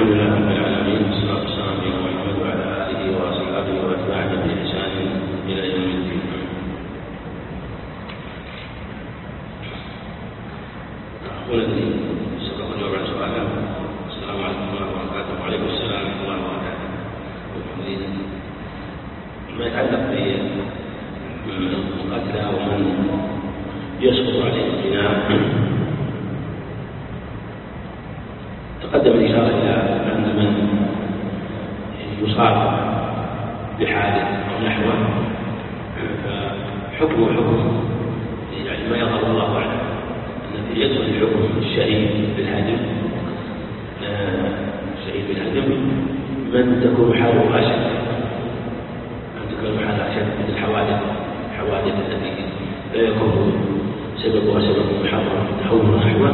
الحمد لله رب العالمين، والصلاة والسلام على محمد وعلى آله وأصحابه وأتباعه بإحسان إلى يوم الدين. والذي سبق الجواب عن سؤاله. السلام عليكم ورحمة الله وبركاته. وعليكم السلام ورحمة الله وبركاته. ما يتعلق بالقتلى ومن يسقط عليه الجناح، تقدم الإشارة إلى أن من يصاب بحادث أو نحوه فحكمه حكم، يعني ما يظهر الله أعلم أن يدخل حكم الشهيد بالهدم. الشهيد بالهدم من تكون حاله أشد، من الحوادث التي لا يكون سببها سبب محرم أو نحوه،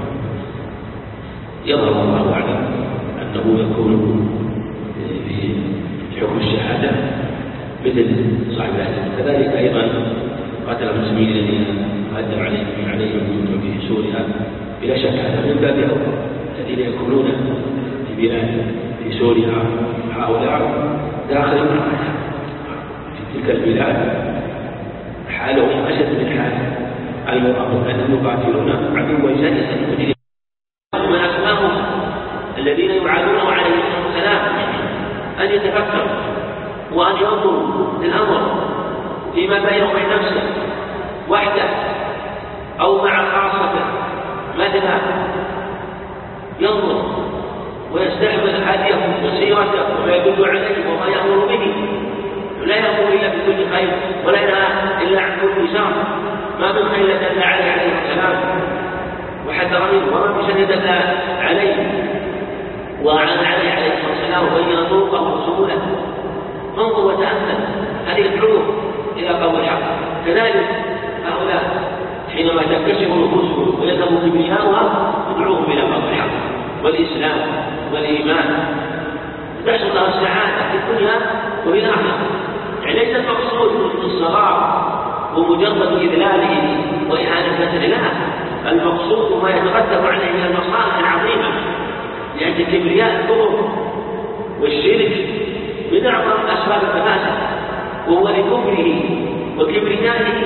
يظهر الله أعلم أنه يكون في حكم الشهادة مثل صاحب الهدم. كذلك أيضا قتل المسلمين الذين هدم عليهم في سوريا، بلا شك هذا من باب أولى. الذين يكونون في بلاد في سوريا هؤلاء داخل في تلك البلاد حالهم أشد من حال المرابط، أنهم يقاتلون عدوا شرسا من أسماهم الذين يعادونه عليه السلام أن يتفكر وأن ينظر للأمر فيما بينه وبين نفسه وحده أو مع خاصته، مثلا ينظر ويستحمل هديه وسيرته وما يدل عليه وما يأمر به، لا يأمر إلا بكل خير ولا ينهى إلا عن كل شر. ما من خير دل عليه السلام وحذر منه، وما من شر دل عليه وأعان عليه السلام وبين طرقه وسبله. انظر وتأمل، هل يدعوه إلى قول الحق؟ كذلك هؤلاء حينما تنكشف نفوسهم ويذهب كبرياؤها يدعوهم إلى قول الحق والإسلام والإيمان، تحصل له السعادة في الدنيا وفي الآخرة. يعني ليس المقصود بالصغار ومجرد إذلاله وإهانة له، المقصود ما يترتب عليه من المصالح العظيمة، لأن كبرياء الكفر والشرك من أعظم أسباب الفساد، وهو لكفره وكبريائه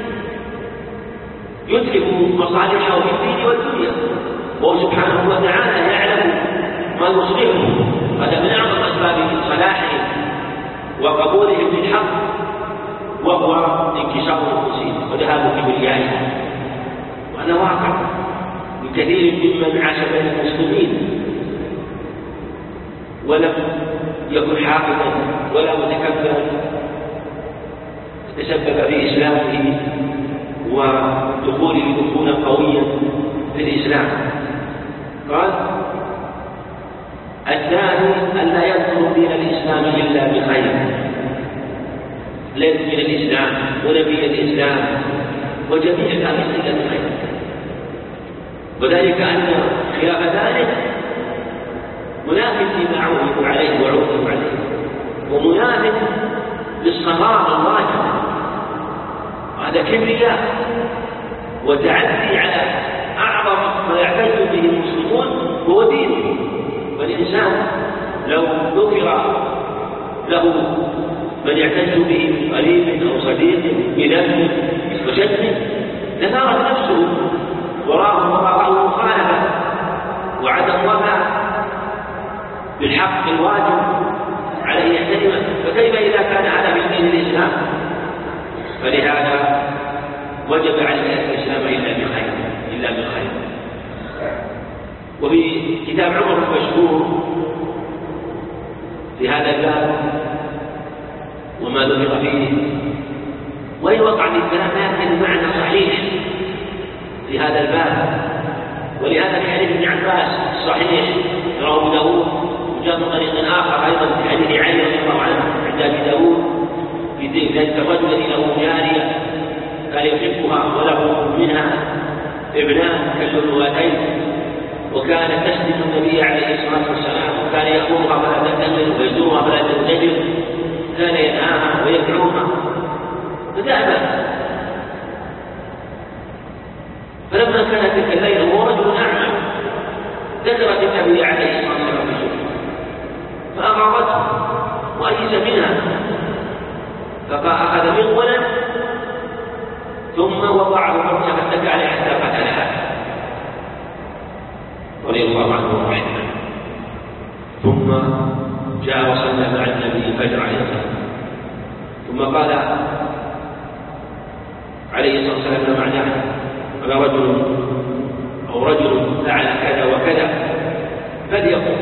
يتلف مصالحه في الدين والدنيا، وهو سبحانه وتعالى يعلم ما يصلحه. هذا من أعظم أسباب صلاحهم وقبولهم للحق، وهو انكسار نفوسهم وذهاب كبريائهم. وأنا واقع من كثير ممن عاش بين المسلمين ولم يكن حافظا ولا متكبرا، تسبب في إسلامه ودخوله دخولا قويا في الإسلام. قال: الثاني أن لا يدخل دين الإسلام إلا بخير، لا يدخل دين الإسلام ونبي الإسلام وجميع الناس إلا بخير، وذلك أن خلاف ذلك منافق لما عوهدوا عليه وعوهدوا عليه، ومنافق للصغار الواجب. هذا كبرياء وتعدي على أعظم ما يعتز به المسلمون هو دينه. والإنسان لو ذكر له من يعتز به من قريب أو صديق بذنب وشتم لثارت نفسه وراءه مخالفة وعدم وفاء بالحق الواجب عليه يحترمه، فكيف إذا كان هذا من دين الإسلام؟ فلهذا وجب عليه الإسلام إلا بخير. وفي كتاب عمر المشهور في هذا الباب وما ذكر فيه، وإن وقع في الكلام لكن المعنى صحيح في هذا الباب. ولهذا في حديث ابن عباس الصحيح رواه أبو داود وجاء من طريق آخر أيضا في حديث علي رضي الله عنه عند أبي داود في ذلك الرجل الذي له جارية كان يحبها وله منها ابنان كاللؤلؤتين، وكانت تخدم النبي عليه الصلاة والسلام، وكان يأمرها فلا تنتجر ويزورها فلا تنتجر، كان ينهاها ويدعوها فذهب. فلما كانت تلك الليلة وهو رجل أعمى ذكرت النبي عليه الصلاة والسلام مغولا ثم وضعه مرجع فاتكى عليه حتى قتلها رضي الله عنه ورحمه. ثم جاء وصلى مع النبي الفجر عليه الصلاة والسلام، ثم قال عليه الصلاة والسلام معناه أنا رجل فعل كذا وكذا فليقل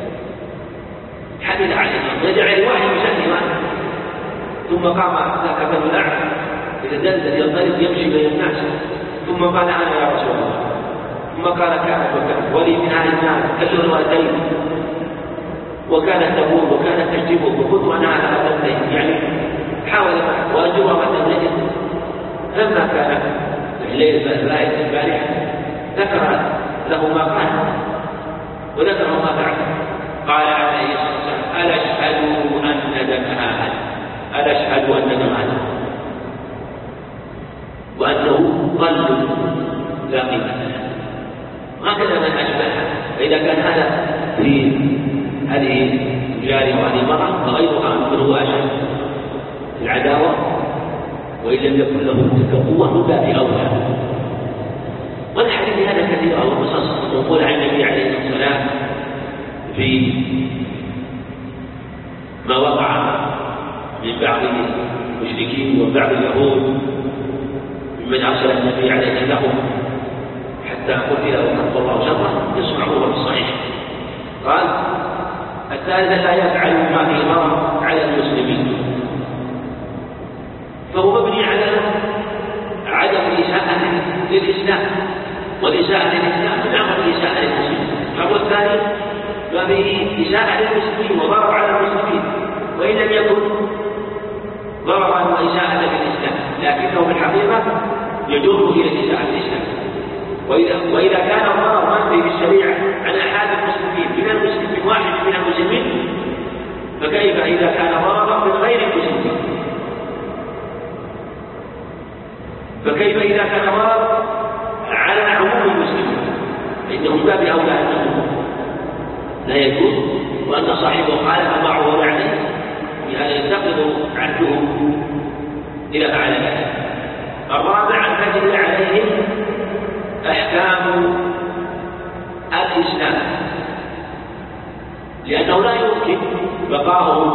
حدث عليه رجع الواحد يسلم، ثم قام ذاك بن الأعمى يتدلل يضطرب يمشي بين الناس، ثم قال أنا يا رسول الله، ثم قال كانت وكانت ولي من أهل النار كل الوالدين وكانت تقول وكانت تجتبه وكنت أنا على هذا يعني حاول وأجرها مثل نجد. لما كان الليل البارحة ذكر له ما قال وذكر ما فعل. قال عليه الصلاة والسلام ألا أشهد أن دمها ألا أشهد أن دمها وأنه ضل لا قيمة له. هكذا من أشبهها. فإذا كان هذا في هذه الجارية وهذه المرأة فغيرها من هو أشد العداوة وإن لم يكن له تلك القوة من باب أولى. والحديث هذا كثيرا وقصص منقولة عن النبي عليه الصلاة والسلام في ما وقع من بعض المشركين وبعض اليهود ممن أرسل النبي عليه الصلاة والسلام حتى قتل وحط الله شره يسمعوه بالصحيح. قال الثالث لا يفعل ما في ضرر على المسلمين، فهو مبني على عدم الإساءة للإسلام، والإساءة للإسلام من أعظم الإساءة للمسلمين. الأمر الثاني ما فيه إساءة للمسلمين وضرر على المسلمين، وإن لم يكن ضررا وإساءة للإسلام لكنه في الحقيقة يجر إلى الإساءة للإسلام. وإذا كان الضرر منفي بالشريعة على أحد المسلمين من واحد من المسلمين فكيف إذا كان ضررا من غير المسلمين؟ فكيف إذا كان ضرر على عموم المسلمين؟ فإنه باب أولى أنه لا يجوز، وأن صاحبه خالف معه عليه بهذا ينتقض عهده إلى فعل ذلك. الرابع أن تجري عليهم أحكام الإسلام، لأنه لا يمكن بقاؤهم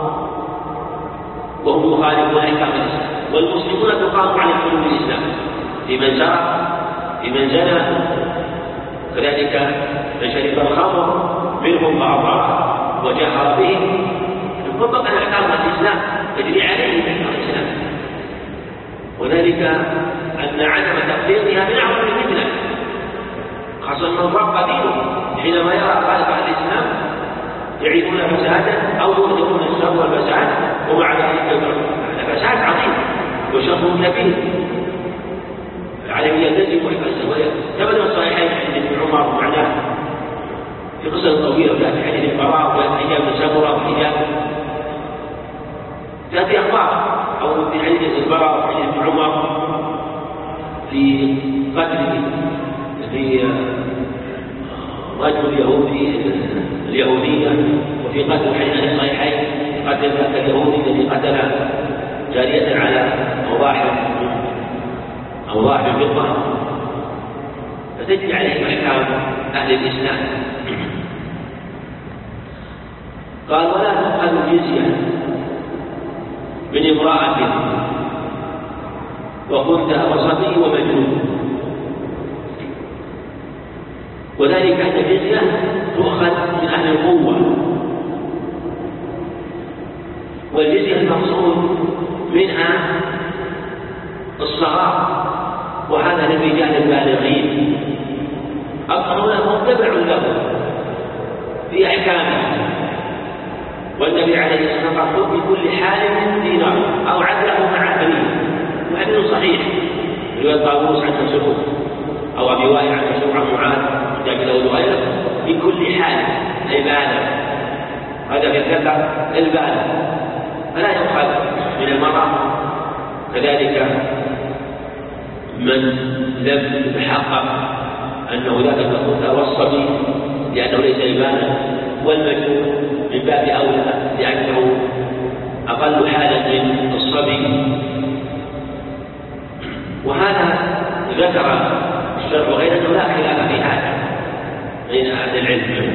وهم يخالفون أحكام الإسلام، والمسلمون تقام على حدود الإسلام في من سرق في من زنى كذلك من شرب الخمر منهم بعضها وجهر به يطبق أحكام الإسلام تجري عليه أحكام الإسلام، وذلك أن عدم تطبيقها من أعظم الفتنة، خاصة من ضاق دينه حينما يرى خالف الإسلام يعيدون فسادا أو يظهرون الشر والفساد ومع ذلك هذا فساد عظيم وشر كبير عليه يلتزم ويحسن. ثبت الصحيحين عند ابن عمر معناه في قصة طويلة في حديث البراء وحجاب سمرة وحجاب تأتي أخبار أو في حديث البراء وحديث ابن عمر في قتل في رجل يهودي اليهودية، وفي قتل حديث الصحيحين قتل اليهودي الذي قتل جارية على أوضاح الفضة، فتجري عليهم أحكام أهل الإسلام. قال ولا تؤخذ الجزية من امرأة وخنثى وصبي ومجنون، وذلك أن الجزية تؤخذ من أهل القوة، والجزية المقصود منها الصغار، وهذا للرجال البالغين أقرون متبع له في أحكامه. والنبي عليه الصلاة والسلام قال بكل حال دينار أو عدله مع بنيه، وحديث صحيح رواية طاووس عن مسعود أو أبي وائل عن مسعود عن معاذ جاء له وغيره بكل حال أي بالغ، هذا في الذكر البالغ فلا يؤخذ من المرأة، كذلك من لم يتحقق أنه لا تكون والصبي لأنه ليس إيمانا، والمجنون من باب أولى لأنه أقل حالا من الصبي. وهذا ذكر الشرع غير أنه لا خلاف في هذا بين أهل العلم.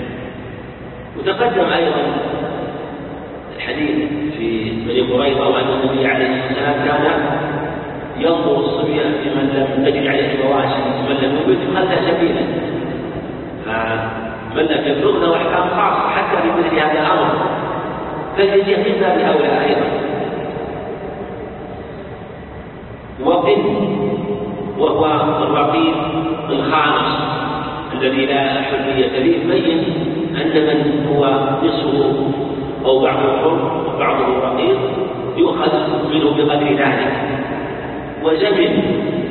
وتقدم أيضا الحديث في بني قريظة وأن النبي عليه السلام كان ينظر الصبيان في من لم تجد عليه مواشي من لم يبد خلى سبيلا، فمن لم يبلغ له أحكام خاصة حتى في مثل هذا الأمر، فالجزية من باب أولى أيضا. وهو الرقيق الخامس الذي لا حرية فيه، بين أن من هو نصفه أو بعضه حر وبعضه رقيق يؤخذ منه بقدر ذلك. وزمن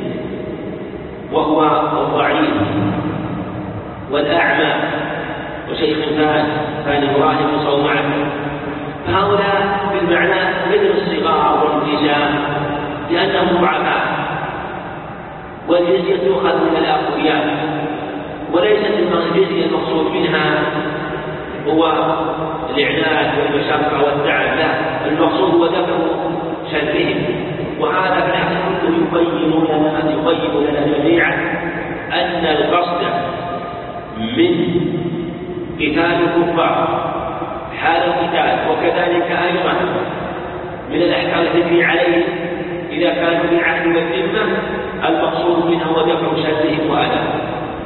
وهو الضعيف والأعمى وشيخ كان يراهن صومعه، فهؤلاء بالمعنى مثل الصغار والنساء لأنهم ضعفاء، والجزية تؤخذ من الأقوياء، وليست الجزية المقصود منها هو الإعناد والمشقة والتعب، لا، المقصود هو دفع شرهم. وهذا بالعكس يبين لنا جميعا أن القصد من قتال الكفار حال القتال، وكذلك أيضا من الأحكام التي عليه إذا كانوا بالعهد والذمة، المقصود منها هو دفع شرهم وأذاهم.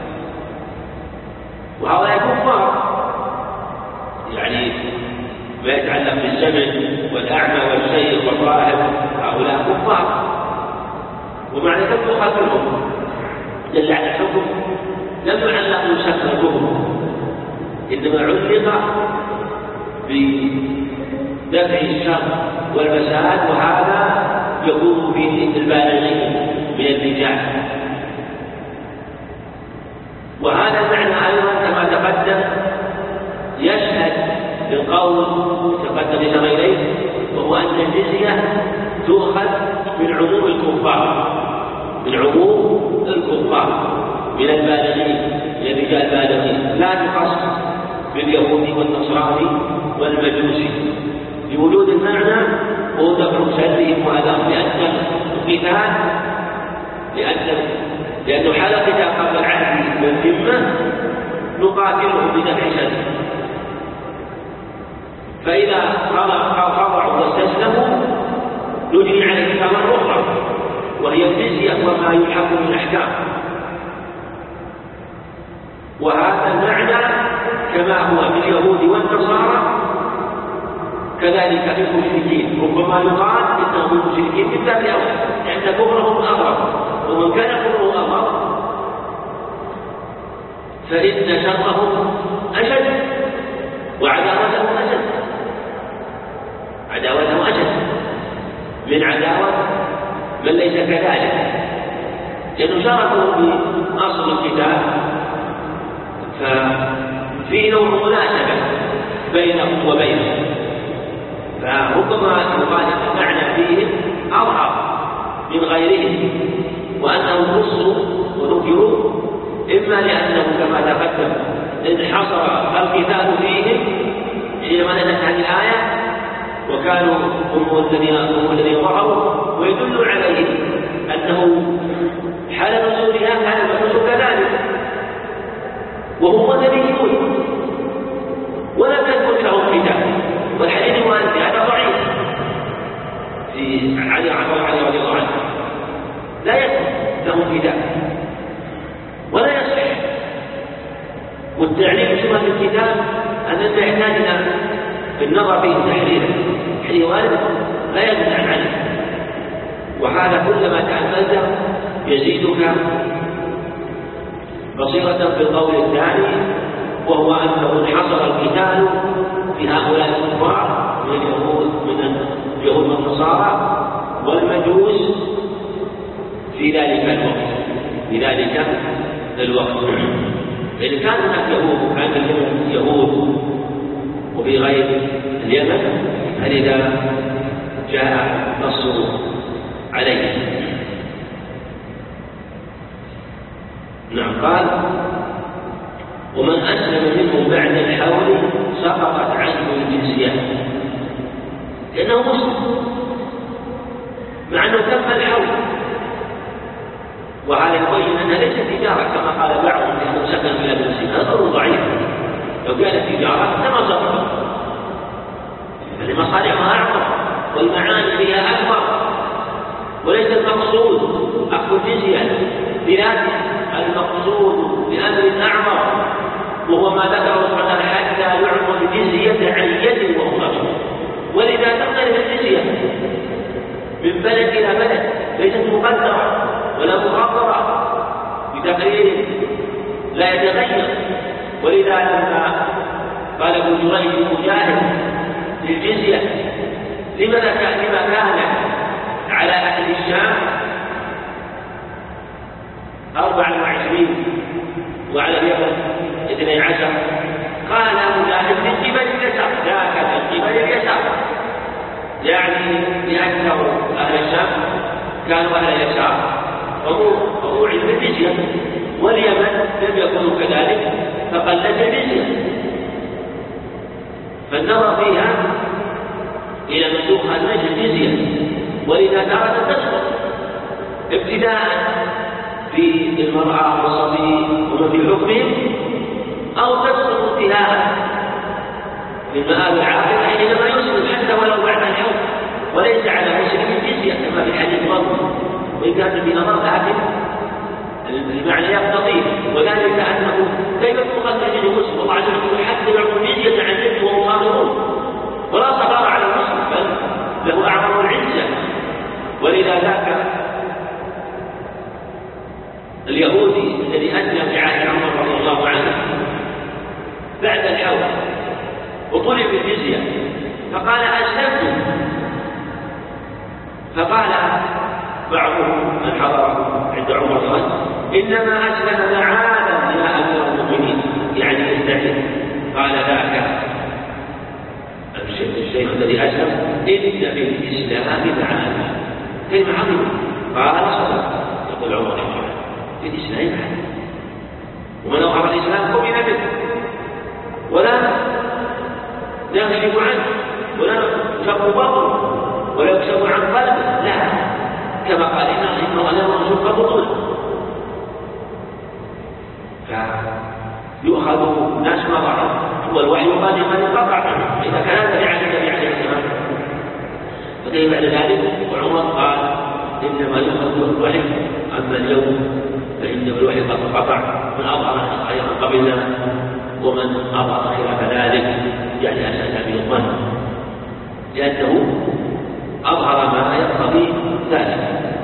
وهؤلاء كفار، يعني ما يتعلق بالزمن والأعمى والشيخ والراهب، هؤلاء كفار، ومعنى ذلك يخاطرهم دل على الحكم لم يعلق بشكل الكفر، إنما علق بدفع الشر والفساد، وهذا يكون في البالغين من الرجال. وهذا المعنى أيضا كما تقدم يشهد بالقول تقدم إلى غيره، وهو أن الجزية تؤخذ من عموم الكفار، من البالغين، من الرجال البالغين، لا تخص باليهود والنصارى والمجوسي، لوجود المعنى هو دفع شرهم وأذاهم، لأنه حال قتال قبل العهد والذمة نقاتلهم بدفع شرهم، فإذا خضعوا واستسلموا نجري عليهم ثمن أخرى وهي الجزية وما يلحق من أحكام. وهذا المعنى كما هو في اليهود والنصارى كذلك في المشركين، ربما يقال إنهم المشركين من باب أولى لأن كفرهم أغرب، ومن كان كفره أغرب فإن شرهم أشد وعداوتهم أشد من عداوة من ليس كذلك، لأنه شاركوا بأصل الكتاب، ففيه نوع مناسبة بينهم وبينهم، فربما يقال المعنى فيهم أظهر من غيرهم، وأنهم خصوا ونكروا إما لأنه كما تقدم انحصر القتال فيهم حينما نزلت هذه الآية وكانوا هم الذين ظهروا، ويدل عليه أنه حال نزولها كان المحدث كذلك، وهم نبيون ولم يكن لهم قتال، والحديث المؤلف هذا ضعيف في علي رضي الله عنه، لا يكن لهم قتال ولا يصح. والتعليم شبه الكتاب أننا يحتاج إلى النظر فيه تحريرا، حديث وارد لا يدل عنه، وهذا كلما تأملت يزيدك بصيرة في القول الثاني، وهو أنه انحصر القتال في هؤلاء الكفار من اليهود والنصارى والمجوس في ذلك الوقت. فإن كان هناك يهود كان اليمن يهود وفي غير اليمن فلذا جاء نص عليه. نعم. قال ومن أسلم منهم بعد الحول سقطت عنه الجزية، لأنه مسلم مع أنه تم الحول. وهذا يبين أنها ليست تجارة كما قال بعضهم أنه سكن إلى المسلمين، هذا قول ضعيف. لو كانت تجارة لما صدق، فلمصالحها أعظم والمعاني فيها أكبر، وليس المقصود أخذ الجزية بذاته، المقصود بأمر أعظم وهو ما ذكره سبحانه حتى يعطوا الجزية عن يد وهم صاغرون. ولذا تختلف الجزية من بلد إلى بلد، ليست مقدرة ولا مخبرة بتقرير لا يتغير. ولذا لما قال ابن جريج مجاهد للجزية لما كان على أهل الشام 24 وعلى اليمن 12، قال مجاهد من قبل اليسار، ذاك من قبل اليسار، يعني لأنه أهل الشام كانوا أهل اليسار فأوعد بالجزية، واليمن لم يكونوا كذلك فقلت الجزية. فالنظر فيها إلى منسوخ النجم الجزية، ولذا تارة تسقط ابتداء في المرأة والصبي ومن في حكمهم، أو تسقط انتهاء في المآل العاقلة حينما يسلم حتى ولو بعد الحول، وليس على مسلم الجزية كما في الحديث الماضي، وإن كانت بنظر لكن المعنى يقتضيه. وذلك أنه كيف تقدم الجزية مسلم؟ الله عز وجل حتى يعطوا الجزية عن يد وهم صاغرون، ولا صغار على المسلم بل له أعظم العزة. ولذا ذاك اليهودي الذي أسلم في عهد عمر رضي الله عنه بعد الحول وطلب الجزية فقال أسلمت، فقال بعضهم من حضر عند عمر قال إنما أسلم معاذا يا أمير المؤمنين، يعني يستحي. قال ذاك الشيخ الذي أسلم إن في الإسلام معاذا، كلمة عظيمة. قال صدق، يقول عمر في الإسلام معاذا، ومن أظهر الإسلام قبل به ولا نغلب عنه ولا نشق بطنه ولا يكشف عن قلبه، لا، كما قال إنه أنا مرزوق بطوله. فيؤخذ ناس مضعا والوحي قد انقطع عنه، إذا كان هذا لعن النبي عليه السلام فكيف بعد ذلك؟ وعمر قال إنما يؤخذ الوحي، أما اليوم فإن الوحي قد انقطع، من أظهر خيرا قبلنا ومن أظهر خلاف ذلك يعني أسأل به الظن، لأنه أظهر ما يقتضي ذلك.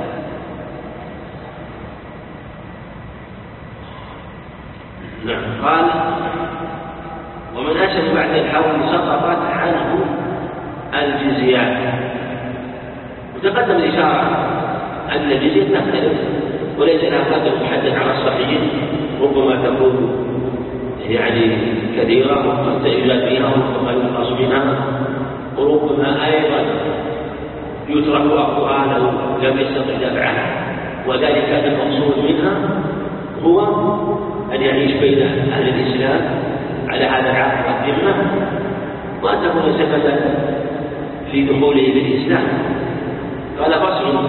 نعم. قال ومن أسلم بعد الحول سقطت عنه الجزيات. وتقدم الإشارة أن الجزية تختلف وليس لها قدر محدد على الصحيح، ربما تكون يعني كثيرة وقد يوجد فيها وربما ينقص منها، وربما أيضا يترك أخذها لو لم يستطع دفعها، وذلك المقصود منها هو أن يعيش بين أهل الإسلام على هذا العقد الذمة، وأن تكون سببا في دخوله بالإسلام. قال فصل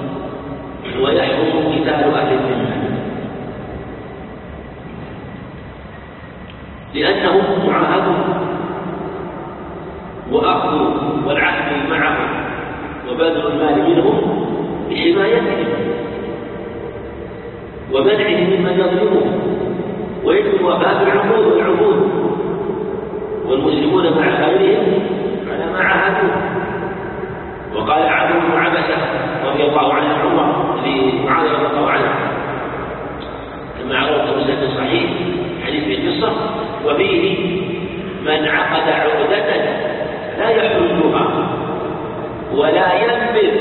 ويحرم قتال أهل الذمة لأنهم معاهدون وأخذ والعهد معهم وبذل المال منهم بحمايتهم ومنعهم ممن يظلمهم، ويجب وفاء العهود والعهود، والمسلمون مع غيرهم على ما عاهدوا. وقال عبد بن عبسة رضي الله عنه عمر لمعاذ رضي الله عنه كما عرفت مسند صحيح حديث في القصة، وفيه من عقد عقدة لا يحلها ولا ينبذ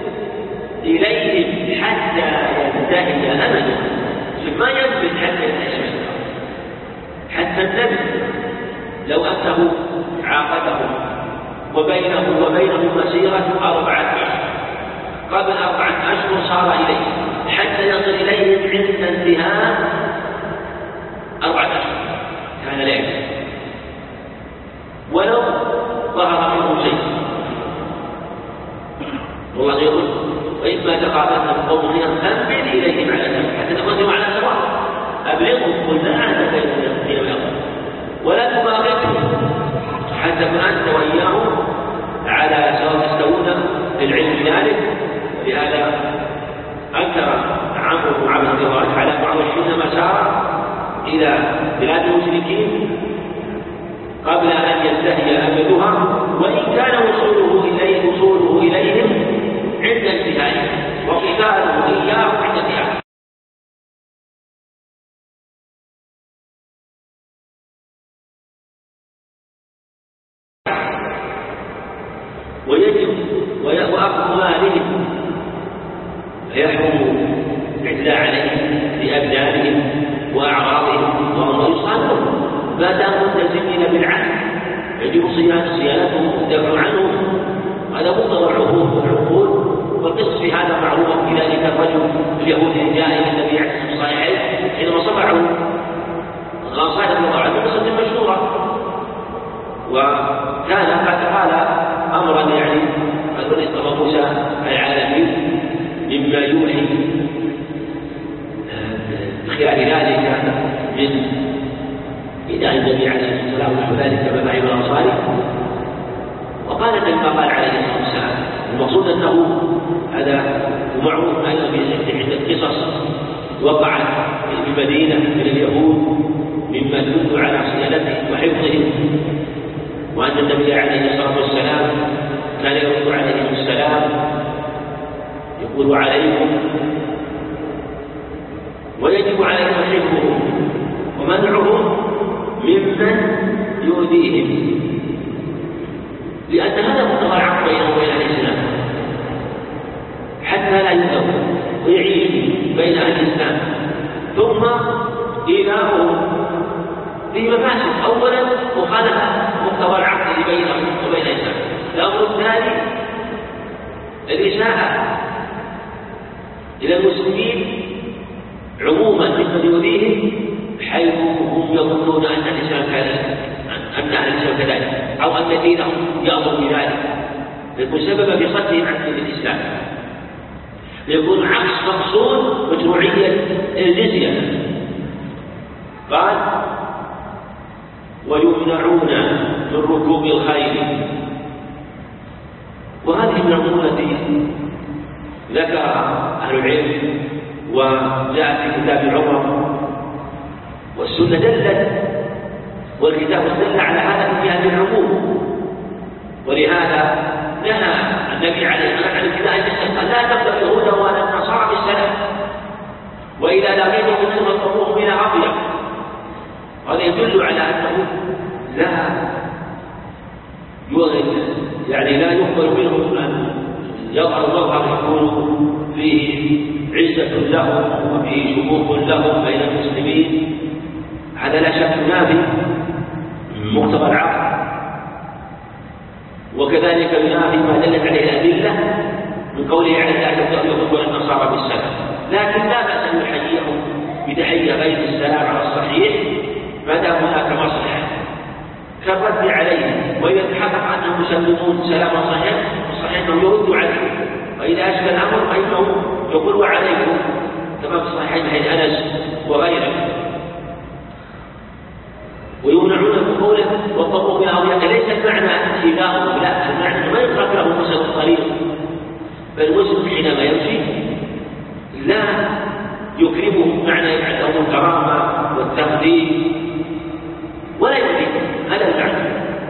إليهم حتى ينتهي أمله، ما ينبذ حتى ينتهي حتى النبذ. لو أنه عاقدهم وبينه وبينهم مسيرة 4 أشهر، قبل 4 أشهر صار إليه حتى يصل إليهم عند انتهاء 4 أشهر كان لا يكفي، ولو ظهر منه شيء والله يقول وإما تخافن من قوم خيرا فانبذ إليهم على سواء حتى تقدموا على سواء أبلغهم قل لا عهد بيننا وبينهم ولا تباغتهم حتى أنت وإياهم على سواء تستوون في العلم ذلك. ولهذا أنكر عمرو بن عبد الله على معاوية حينما سار إلى بلاد المشركين قبل أن ينتهي أمدها وإن كان وصوله إليهم عند انتهائه وقتاله إياه عند انتهائه. ويجب وأخذ مالهم فيحرم الاعتداء عليهم بأبدانهم وأعراضهم وهم يصانون ما داموا ملتزمين بالعهد يجب صيانتهم والدفع عنهم. هذا مقتضى العقول والقصص في هذا معروف. في ذلك الرجل اليهودي جاء الى النبي عليه الصلاه والسلام حينما صفعوا غاصات الله عنه قصه مشهوره وكان قد قال امرا يعني قد اصطفى موسى العالمين مما يوحي بخلاف ذلك من إذا النبي عليه الصلاة والسلام ونحو ذلك كما فعل الأنصاري. وقال لما قال عليه الصلاة والسلام المقصود أنه هذا معروف أيضا في عدة قصص وقعت في المدينة من اليهود مما يدل على صيانتهم وحفظهم وأن النبي عليه الصلاة والسلام كان يرد عليهم السلام يقول عليكم ويجب عليهم حفظهم ومنعهم ممن يؤذيهم لأن هذا مقتضى العقل بينهم وبين الإسلام حتى لا يؤذوا ويعيشوا بين أهل الإسلام. ثم إيذاؤهم في مفاسد أولا مخالفة مقتضى العقل بينهم وبين الإسلام. الأمر الثاني الإساءة إلى المسلمين عموما ممن يؤذيهم حيث هم يظنون أن الإسلام كذلك أو أن دينهم يأمر بذلك يكون سببا في صدهم عن دين الإسلام. يكون عكس مقصود مشروعية الجزية. قال ويمنعون من ركوب الخيل. وهذه من الأمور التي ذكر أهل العلم وجاء في كتاب عمر والسنة دلت والكتاب دل على هذا في هذه العموم. ولهذا نهى النبي عليه الصلاة والسلام عن ابتداء الإسلام لا تبدأ اليهود ولا النصارى بالسلام وإذا لقيتم منهم فطروهم إلى أضيق. هذا يدل على أنه لا يقبل منهم أن يظهر مظهر يكون فيه عزة لهم وفيه شموخ لهم بين المسلمين. هذا لا شك ينافي مقتضى العقل وكذلك ينافي ما دلت عليه الأدلة من قوله على لا تبدأ اليهود ولا النصارى بالسلام. لكن لا بأس أن يحييهم بتحية غير السلام على الصحيح ما دام هناك مصلحة كالرد عليهم. وإذا تحقق أنهم يسلمون سلاما صحيح أنهم يردوا عليهم. وإذا أشبه الأمر فإنهم يقولوا عليكم كما في صحيحين حديث أنس وغيره. ويمنعون بقوله والطرق بالأضياء ليس المعنى إيذاؤهم لا المعنى ما يترك له مسد الطريق فالمسلم حينما يمشي لا يكرمه معنى يعده الكرامة والتقدير ولا يؤذيه هذا المعنى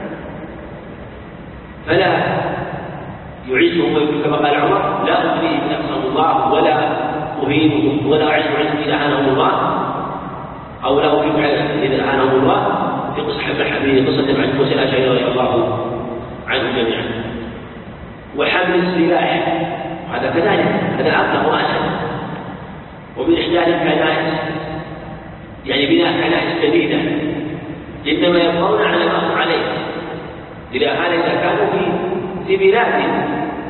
فلا يعزهم ويقول كما قال عمر لا أؤذيهم نفسهم الله ولا أهينهم ولا أعز عنهم إذا أهانهم الله أو له في فعل إذا أهانهم الله في قصة عن موسى الأشعري رضي الله عنهم جميعا. وحمل السلاح هذا كذلك هذا أكثر وأشد ومن إحداث الكنائس يعني بناء كنائس جديدة إنما يبقون على ما هم عليه إلى هذا إذا كانوا في بلادهم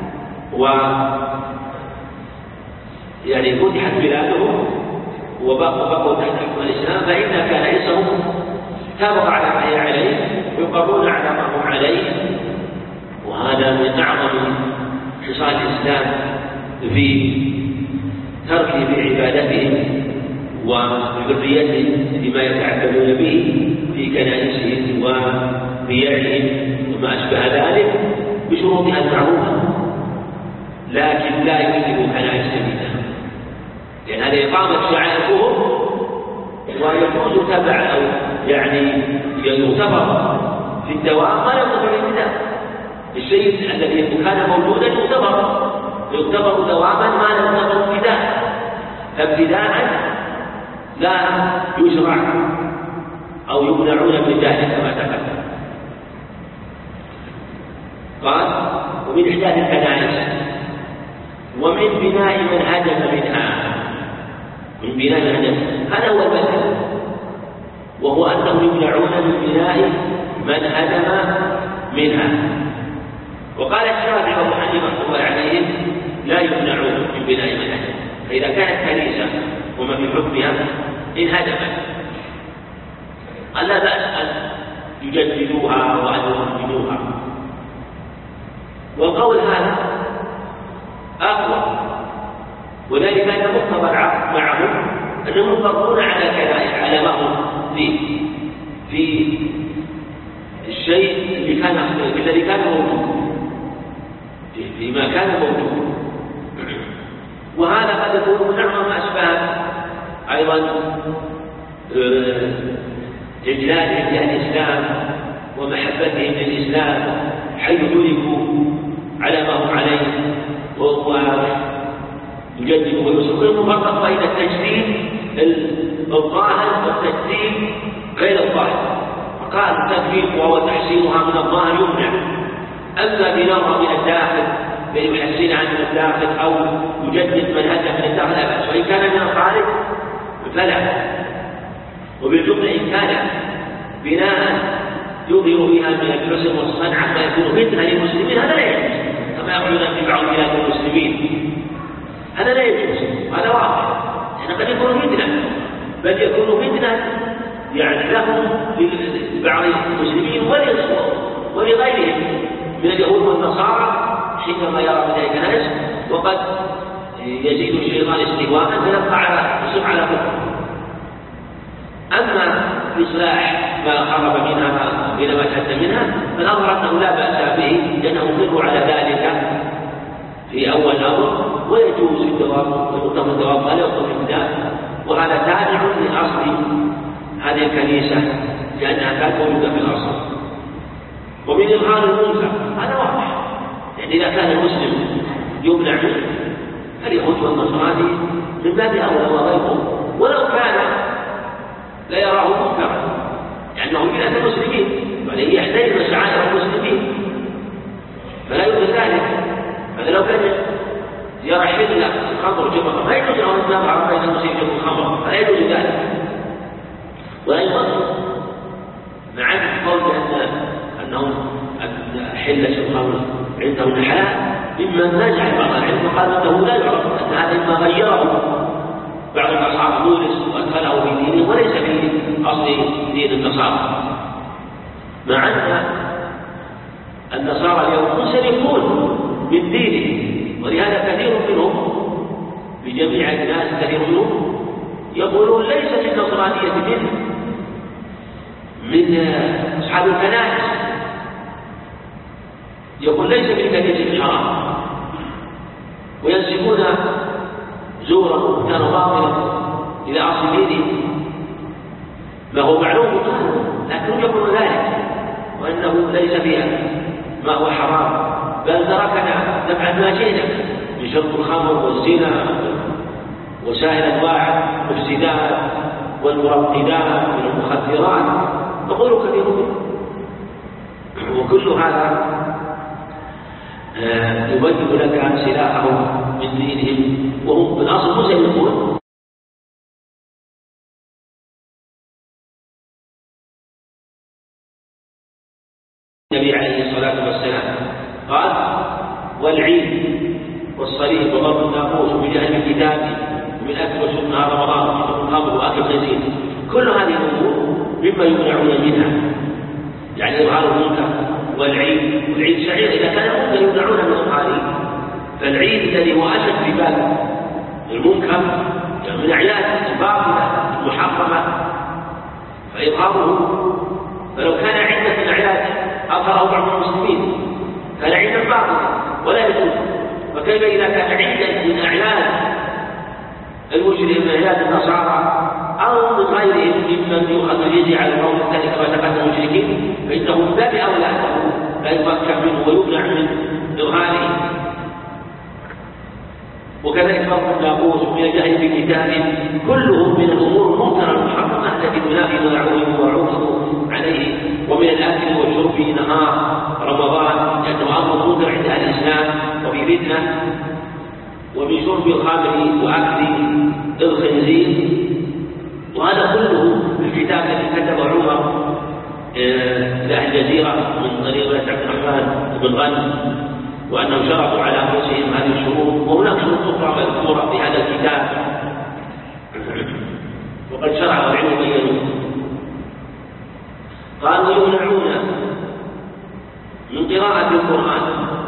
يعني فتحت بلادهم وبقوا تحت حكم الإسلام فإن كنائسهم تبقى على ما هي عليه ويقرون على ما هم عليه. وهذا من أعظم خصال الإسلام في ترك بعبادتهم وحريتهم فيما يتعبدون به في كنائسهم وبيعهم وما أشبه ذلك بشروطها المعروفة، لكن لا يمكن كنائس جديدة، لأن هذه إقامة شعائر كفر ويكون تبع أو يعني يعتبر في الدوام ما يكون في الابتداء. الشيء الذي كان موجودا يعتبر دواما ما يعتبر ابتداء، فابتداء لا يشرع أو يمنعون من ذلك كما تقدم. قال ومن إحداث الكنائس ومن بناء من هدم منها، من بناء من هدم، هذا هو المثل، وهو أنهم يمنعون من بناء من هدم منها. وقال الشافعي وابو حنيفه رحمه الله عليهم لا يمنعون من بناء من هدم، فإذا كانت كنيسة وما في حكمها إن هدمت لا بأس أن يجددوها وأن يمجدوها. والقول هذا أقوى، وذلك أن مقتضى العقد معهم أنهم يقرون على كنائس على ما هم فيه في الشيء الذي كان موجود فيما كان موجود. وهذا قد يكون من أعظم أسباب أيضا إجلال الإسلام ومحبتهم للإسلام، حيث يدركوا على ما هم عليه وهو يجدد ويوسف. المفرق بين التجديد الظاهر والتجديد غير الظاهر. فقال التجديد وهو تحسينها من الظاهر يمنع، أما بنوع من الداخل فيحسنها من الداخل أو يجدد من هدم من الداخل لا بأس، وإن كان من الخارج فلا. وبالجملة إن كان بناء يظهر بها من الحسن والصنعة ما يكون فتنة للمسلمين هذا لا يجوز، كما يقولون في بعض بلاد المسلمين هذا لا يجوز، هذا واضح، لأن قد يكون فتنة، بل يكون فتنة يعني لهم لبعض المسلمين ولغيرهم من اليهود والنصارى حينما يرى ذلك الناس، وقد يزيد الشيطان استهواء فيبقى على كفر. أما إصلاح ما خرب منها بلا ما تهدم منها فالأمر أنه لا بأس به، لأنه يقر على ذلك في أول الأمر، ويجوز الدوام ويقدم الدوام ولا يقدم الابتداء، وهذا تابع لأصل هذه الكنيسة لأنها كانت موجودة في الأصل. ومن إظهار المنكر هذا واضح، يعني إذا كان المسلم يمنع منه فاليهود والنصارى من باب أولى وغيرهم، ولو كان لا يراه منكرا لأنه من المسلمين وعليه يحترم شعائر المسلمين فلا يوجد ذلك. هذا لو كان يرى حل الخمر جمعه ما يجوز له الإسلام على بين المسلمين الخمر، فلا يجوز ذلك. وأيضا مع القول أنهم حلة الخمر عندهم حلال مما نجح بعض العلم وقال أنه لا يعرف أن هذا مما غيره بعض الأصحاب بولس وأدخله في دينه وليس في أصل دين النصارى، مع أن النصارى اليوم منسلخون من دينه، ولهذا كثير منهم بجميع الناس كثير منهم يقولون ليست النصرانية من أصحاب الكنائس، يقول ليس من كنيسة الحرام، وينسبون زورا وكانوا باطلا إلى أصل دينه ما هو معلوم لكنهم يقولون ذلك وأنه ليس فيها ما هو حرام، بل تركنا نفعل ما شئنا من شرب الخمر والزنا وسائر أنواع المفسدات والمرقدات من المخدرات، يقول كثير منهم. وكل هذا يبين لك سلاحهم من دينهم وهم بالأصل مسلمون. النبي عليه الصلاة والسلام قال والعيد والصليب وضرب الناموس ومن أهل الكتاب ومن أكل وشرب نهار رمضان وشرب الخمر وأكل الخنزير، كل هذه الأمور مما يمنعون منها، يعني إظهار المنكر والعيد شعير إذا كان المنكر يمنعون من إظهاره فالعيد الذي هو أشد في باب المنكر من أعياد الباطلة المحرمة فإظهاره، فلو كان عيدا من أعياد أظهره بعض المسلمين كان عيدا باطلا ولا يجوز، فكيف إذا كان عيدا من أعياد المشركين من أعياد النصارى أو من غيرهم ممن يؤخذ الجزية على القوم الثاني كما تقدم المشركين، فإنه من باب أولى أنه لا يمكن منه ويمنع من إظهاره. وكذلك فرق الناقوس ومن الجهل بكتاب كلهم من الأمور المنكرة المحرمة التي تنافي معه وعوده عليه، ومن الأكل والشرب نهار رمضان لأنه أمر منكر عند أهل الإسلام وفي فتنة، ومن شرب الخمر وأكل الخنزير، وهذا كله في الكتاب الذي كتبه عمر لأهل الجزيرة من طريق عبد الرحمن بن غنم، وأنهم شرطوا على أنفسهم هذه الشروط، وهناك شروط أخرى مذكورة في هذا الكتاب وقد شرع العلم بينه. قالوا يمنعون من قراءة القرآن،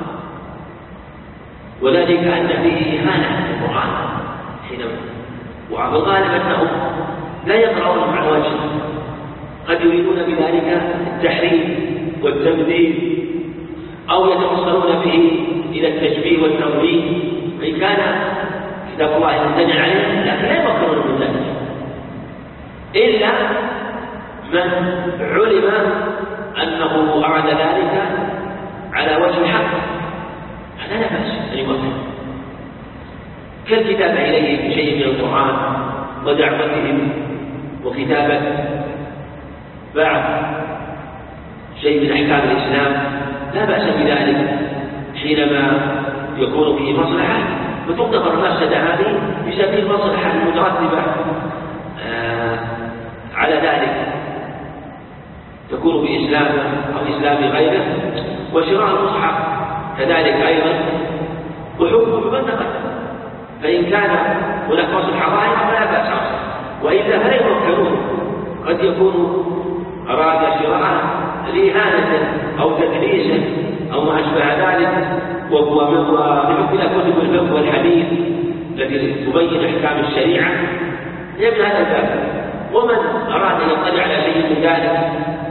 وذلك أن فيه إهانة للقرآن حينما، وغالبا أنهم لا يقرؤون مع الوجه، قد يريدون بذلك التحريم والتمثيل أو يتوصلون به إلى التشبيه والتضليل، فإن كان كتاب الله يمتنع عليه لكن لا يفكرون من ذلك إلا من علم أنه أراد ذلك على وجه الحق، هذا لا بأس أن يفكر كالكتابة إليه بشيء من القرآن ودعوتهم وكتابة بعض شيء من أحكام الإسلام، لا بأس بذلك حينما يكون فيه مصلحة، فتغتفر المفسدة هذه بسبيل المصلحة المترتبة على ذلك تكون بإسلام أو إسلام غيره. وشراء المصحف كذلك أيضا وحكمه بمن تقدم، فإن كان هناك مصلحة ظاهرة فلا بأس، وإلا فلا يمكنون، قد يكون أراد شراءه لإهانة أو تدليسا أو ما أشبه ذلك، وهو بحكم كتب الفقه والحديث التي تبين أحكام الشريعة يبنى هذا الباب. ومن أراد أن يطلع على شيء من ذلك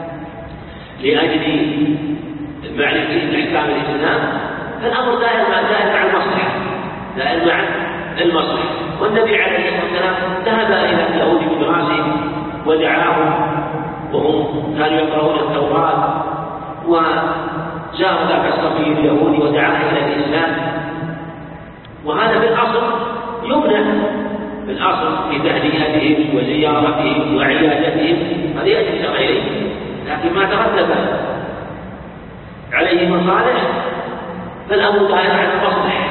لأجل معرفة أحكام الإسلام فالأمر دائما مع المصلحة، دائما مع المصلحة. والنبي عليه الصلاة والسلام ذهب إلى اليهود بدراسهم ودعاهم، وهم كانوا يقرؤون التوراة، وجاء ذاك الصبي اليهودي ودعاه إلى الإسلام، وهذا بالأصل يمنع بالأصل في تهنئتهم وزيارتهم وعيادتهم، هذا يأتي إلى غيره، لكن ما ترتب عليه مصالح فالأمر دائما على المصلحة.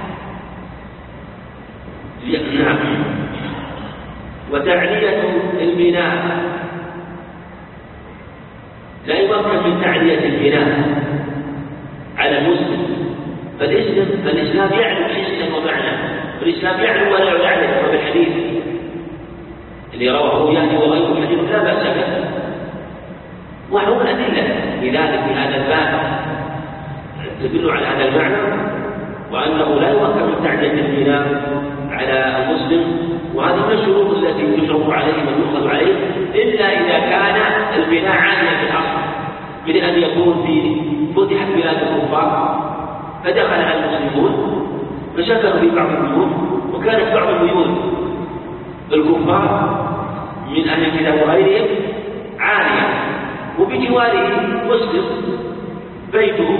نعم. وتعلية البناء، لا يمكن من تعلية البناء على المسلم، فالإسلام يعلم حسا ومعنى، والإسلام يعلم ولا يعلم، وبالحديث اللي رواه يعني وغيره حديث لا بأس به، وحول أدلة لذلك في هذا الباب تدل على هذا المعنى، وأنه لا يمكن من تعلية البناء على المسلم، وهذه من الشروط التي تشرط عليه ويؤخذ عليه، إلا إذا كان البناء عاليا في الأصل، من أن يكون في فتحت بلاد الكفار فدخلها المسلمون فسكنوا في بعض البيوت، وكانت بعض البيوت الكفار من أهل الكتاب وغيرهم عالية، وبجواره مسلم بيته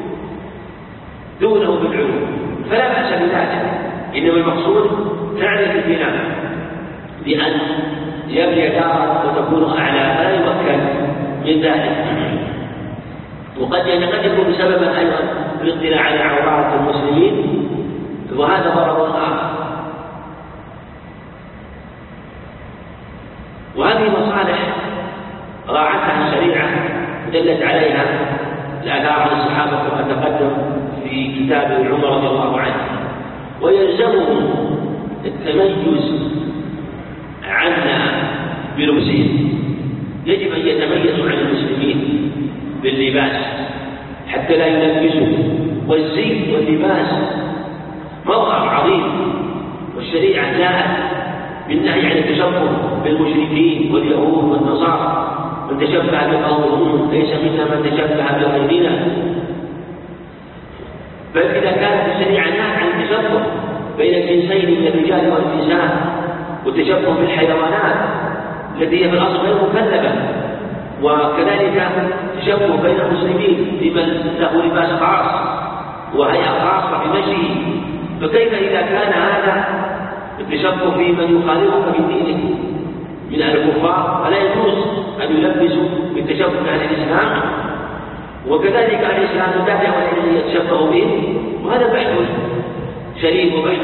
دونه بالعلو، فلا بأس بذلك، إنما المقصود تعلية البناء بأن يبني دارا وتكون أعلى فلا يمكن من ذلك. وقد يكون سببا أيضا الاطلاع على عورات المسلمين، وهذا ضرر آخر. وهذه مصالح راعتها الشريعة دلت عليها الآثار عن الصحابة كما تقدم في كتاب عمر رضي الله عنه. ويلزمهم التميز عنا بلبسهم، يجب أن يتميزوا عن المسلمين باللباس حتى لا يلبسوا، والزي واللباس مظهر عظيم، والشريعة جاءت بالنهي عن التشبه بالمشركين واليهود والنصارى، من تشبه بقومهم ليس منا من تشبه بغيرنا. بل إذا كانت الشريعة نهت عن التشبه بين الجنسين من الرجال والنساء والتشبه بالحيوانات التي هي في الأصل غير مكلفة، وكذلك تشبه بين المسلمين لمن له لباس خاص وهيئة خاصة في مشيه، فكيف إذا كان هذا التشبه في من يخالفك في دينك من الكفار؟ فلا يجوز أن يلبسوا بالتشبه عن الإسلام، وكذلك الإسلام دافع أن يتشبه به. وهذا بحث شريف وبحث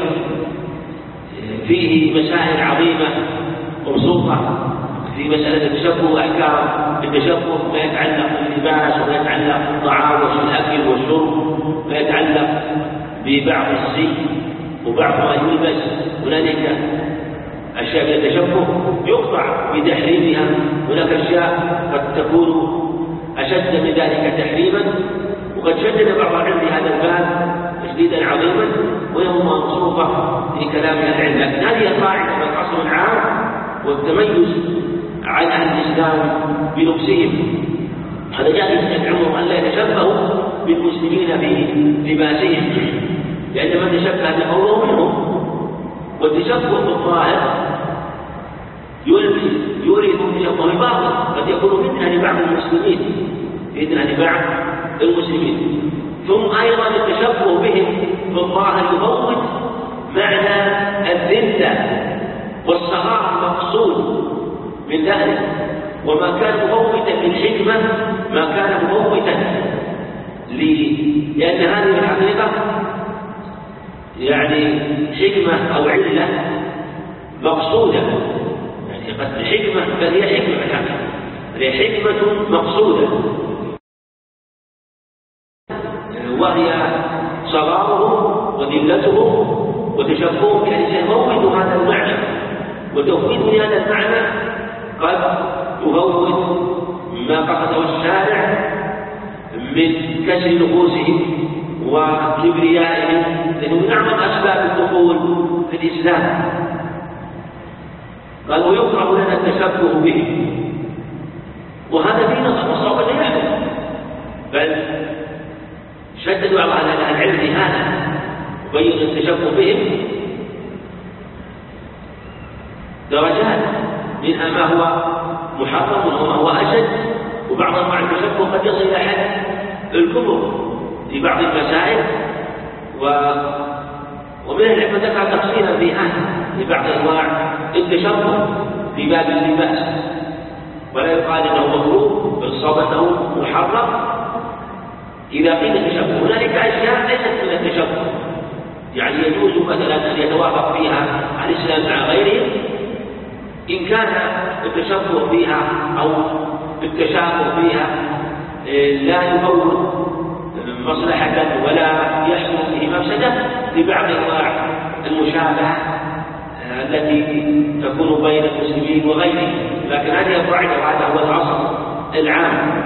فيه مسائل عظيمة مبسوطة في مسألة التشبه وأحكام التشبه، ما يتعلق باللباس وما يتعلق بالطعام والأكل والشرب، ما يتعلق ببعض الزي وبعض ما يلبس. هنالك أشياء من التشبه يقطع بتحريمها، هناك أشياء قد تكون أشد من ذلك تحريما، وقد شدد بعض العلم هذا الباب تشديدا عظيما، وهي منصوصة في كلام العلم. لكن هذه القاعدة والأصل العام والتميز عن أهل الإسلام بلبسهم. هذا جاء يدعوهم أن لا يتشبهوا بالمسلمين في لباسهم، لأن من تشبه بقوله منهم. والتشبه بالظاهر يريد التشبه بالباطن، قد يكون منها لبعض المسلمين بإذن لبعض المسلمين. ثم أيضا التشبه بهم بالظاهر يفوت معنى الذلة والصغار المقصود من ذلك، وما كان مفوتا للحكمة ما كان مفوتا لأن هذه الحقيقة يعني حكمة أو علة مقصودة، يعني قد الحكمة بل هي حكمة الحقيقة، هي حكمة مقصودة، وهي صغارهم وذلتهم وتشبههم بأن يفوت هذا المعنى. وتفويت هذا المعنى قد يفوت ما قصده الشارع من كسر نفوسهم وكبريائهم، لأنه من أعظم أسباب الدخول في الإسلام. قال ويكره لنا التشبه به، وهذا في نص وصواب لا يحدث، بل شددوا على أهل العلم هذا وبينوا التشبه بهم درجات، منها ما هو محرم وما هو أشد، وبعض أنواع التشبه قد يصل إلى حد الكفر في بعض المسائل. ومن العلم ذكر تفصيلا في هذا لبعض أنواع التشبه في باب اللباس، ولا يقال أنه مكروه بل صواب أنه محرم إذا قيل التشبه. هنالك أشياء ليست من التشبه، يعني يجوز مثلا أن يتوافق فيها الإسلام مع غيره إن كان التشبه فيها أو التشابه فيها لا يفوت مصلحة ولا يحصل فيه مفسدة لبعض أنواع المشابهة التي تكون بين المسلمين وغيرهم. لكن هذه القاعدة وهذا هو الأصل العام.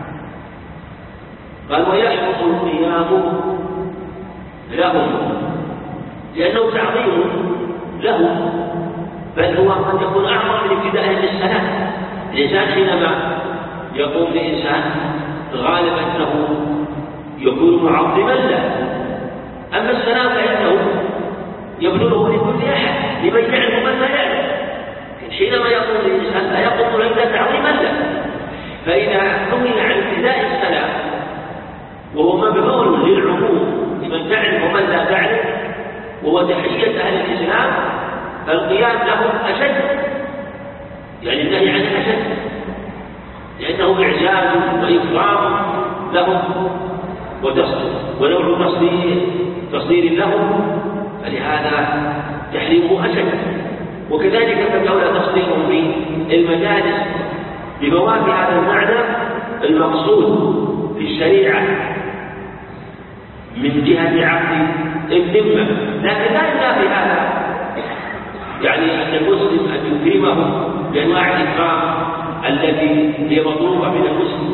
قال ويحفظ القيام لهم لأنه تعظيم لهم، بل هو قد يكون أعظم من ابتداء للصلاة. الإنسان حينما يقوم لإنسان غالبا أنه يكون معظما له، أما السلام فإنه يبذله لكل أحد لمن يعلم من لا يعلم. حينما يقوم لإنسان لا يقوم له إلا تعظيما له، فإذا نهي عن ابتداء السلام وهو مبذول للعموم لمن تعلم ومن لا تعلم وهو تحية أهل الإسلام، فالقيام لهم أشد، يعني النهي عنه أشد، لأنه إعزاز وإكرام لهم ونوع تصدير لهم، فلهذا تحريمه أشد. وكذلك فالأولى تصديرهم في المجالس بموافق هذا المعنى المقصود في الشريعة من جهة عقد الذمة، لكن لا ينافي هذا يعني أن المسلم أن يكرمه بأنواع الإكرام التي هي مطلوبة من المسلم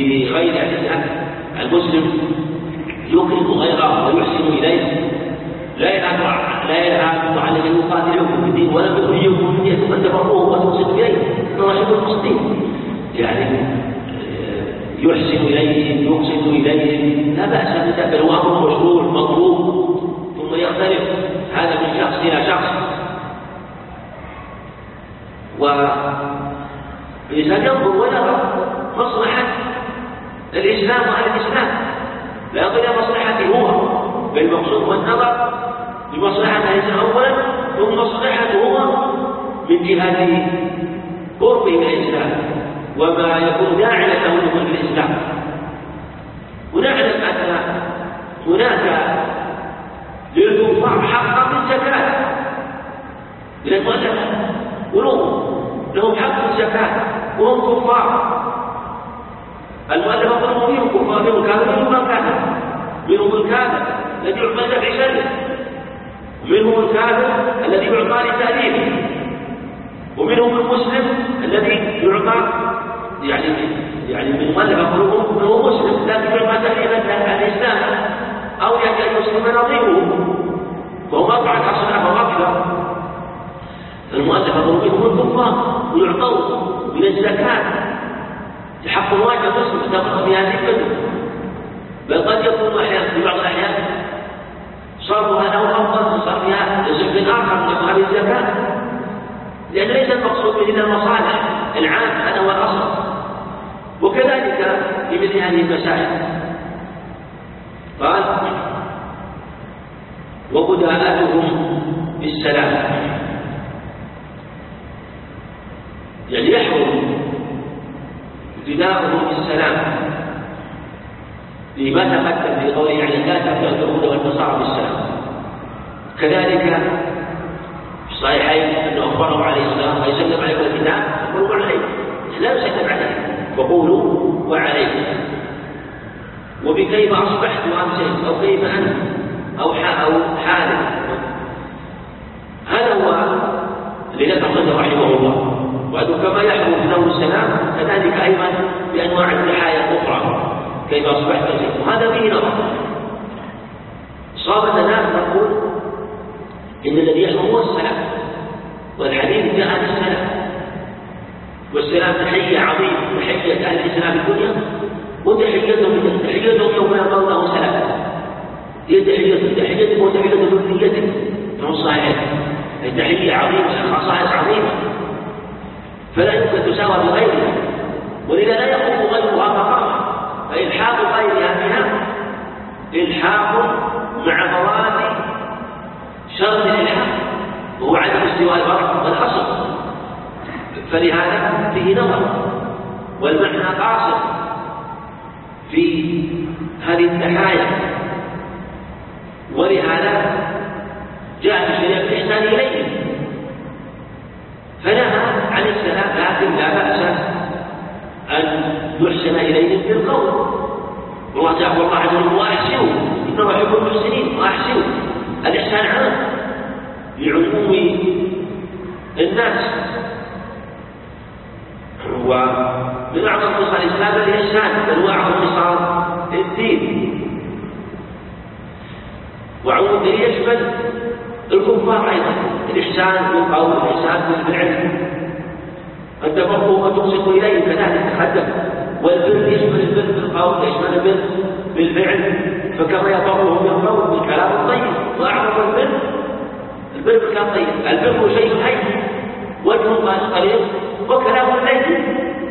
لغير الإسلام. المسلم يكرم غيره ويحسن إليه، لا ينهاكم عن الذين يقاتلوكم في الدين ولم يخرجوكم من دينكم أن تبروهم وتقسطوا إليهم إن الله يحب المقسطين. يعني يحسن إليهم يقسط إليهم لا بأس بذلك، بل هو أمر مشروع مطلوب. ثم يختلف هذا من شخص إلى شخص، والإنسان ينظر ويرى مصلحة الإسلام وعلى الإسلام، لا ينظر إلى مصلحته هو، بل المقصود والنظر لمصلحة الإنسان أولا ثم مصلحته هو من جهة قربه من الإسلام وما يكون داعيا له لدخول الإسلام. ونعلم أن هناك للكفار حقا من زكاة من المؤلفة لهم حق من زكاة وهم كفار. المؤلفة قلوبهم فيهم كفار، منهم كافر ومنهم كافر، منهم الكافر الذي يعطى لدفع سنه، ومنهم الكافر الذي يعطى لتأليفه، ومنهم المسلم الذي يعطى يعني من مؤلفة قلوبهم هو مسلم لكن يعطى تأليفا الإسلام أو يأتي المسلم نظيره وهو مقعد أصنع ومقعد. المؤلفة قلوبهم الكفار ويعطون من الزكاة لحق واجب مسلم تبقى في هذه الكتب، بل قد يكون في بعض الأحيان صرفها له أفضل صار فيها لسبب آخر من هذه الزكاة، لأن ليس المقصود من المصالح العام هذا هو الأصل. وكذلك في مثل هذه المسائل قال وبداءتهم بالسلام، يعني يحرم ابتداؤهم بالسلام لما تقدم في قوله يعني لا تبدأ اليهود والنصارى بالسلام. كذلك في الصحيحين أنه أخبره عليه السلام ويسلم عليكم الكتاب فقولوا عليه لا يسلم عليه فقولوا وعليه، وبكيف أصبحت وأمسيت أو كيف أنت أو حالك. هذا هو الذي أخرجه رحمه الله. وأنه كما يحرم له السلام كذلك أيضا بأنواع التحايا الأخرى كيف أصبحت وأمسيت، وهذا فيه نظر. صابت الناس نقول إن الذي يحرم هو السلام، والحديث جاء عن السلام، والسلام تحية عظيمة، تحية أهل الإسلام في الدنيا وتحيتهم يوم يلقونه سلام، هي تحيتهم وتحية ذريتهم من الصالحين، التحية عظيمة خصائص عظيمة فلا يمكن تساوى بغيرها، ولذا لا يقوم غيرها مقامها، فإلحاق غيرها بها إلحاق مع مواد شرط الإلحاق وهو عدم استواء الفرع والأصل، فلهذا فيه نظر والمعنى قاصر في هذه التحايا. ولهذا جاء في الشريعة الإحسان إليهم فنهى عن السلام، لكن لا بأس أن يحسن إليهم بالقول، والله تعالى الله عز وجل وأحسنوا إنه يحب المحسنين وأحسنوا. الإحسان عام لعموم الناس، ومن أعظم خصال الإسلام الإحسان، بل هو أعظم خصال الدين. وعموم الدين يشمل الكفار أيضا، الإحسان بالقول والإحسان بالفعل، أن تبروا وتقسطوا إليه كذلك تقدم. والبر يشمل البر بالقول ويشمل البر بالفعل، فكما يبرهم بالقول بالكلام الطيب، وأعظم البر بالكلام الطيب. البر شيء حي وجه قريب وكلام لين،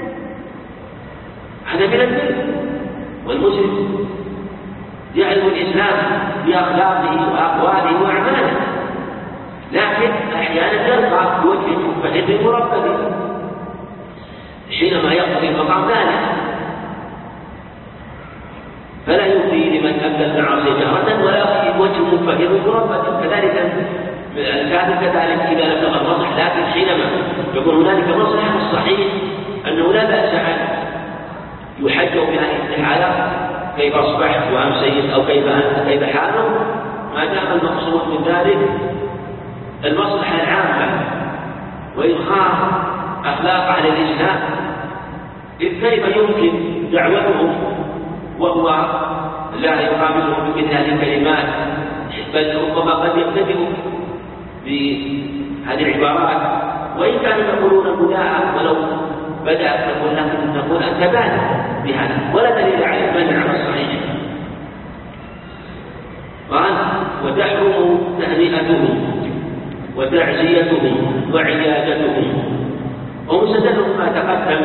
هذا من البر. والمسلم يعرف الإسلام بأخلاقه وأقواله وأعماله، لكن أحيانا يلقى بوجه مفحم مربد حينما يقضي المقام ذلك، فلا يفضي لمن أبدى المعاصي جهرة ولا يفضي بوجه مفحم مربد. كذلك الكافر كذلك إذا لم تبقى المصلحة، لكن حينما يكون هنالك مصلحة الصحيح أنه لا بأس أن يحجوا بهذه الاستحالة كيف أصبحت وأمسيت أو كيف أنت كيف حالك، ما دام المقصود من ذلك المصلحة العامة وإدخال أخلاق على الإسلام. إذ كيف يمكن دعوتهم وهو لا يقابلهم بمثل هذه الكلمات بل ربما قد يبتدئ بهذه العبارات، وإن كانوا يقولون المداعة ولو بدأت نقول أنت بادئ بهذا، ولا دليل على المنع على الصحيح. قال وتحرم تهنئتهم وتعزيتهم وعيادتهم. ومستدلهم ما تقدم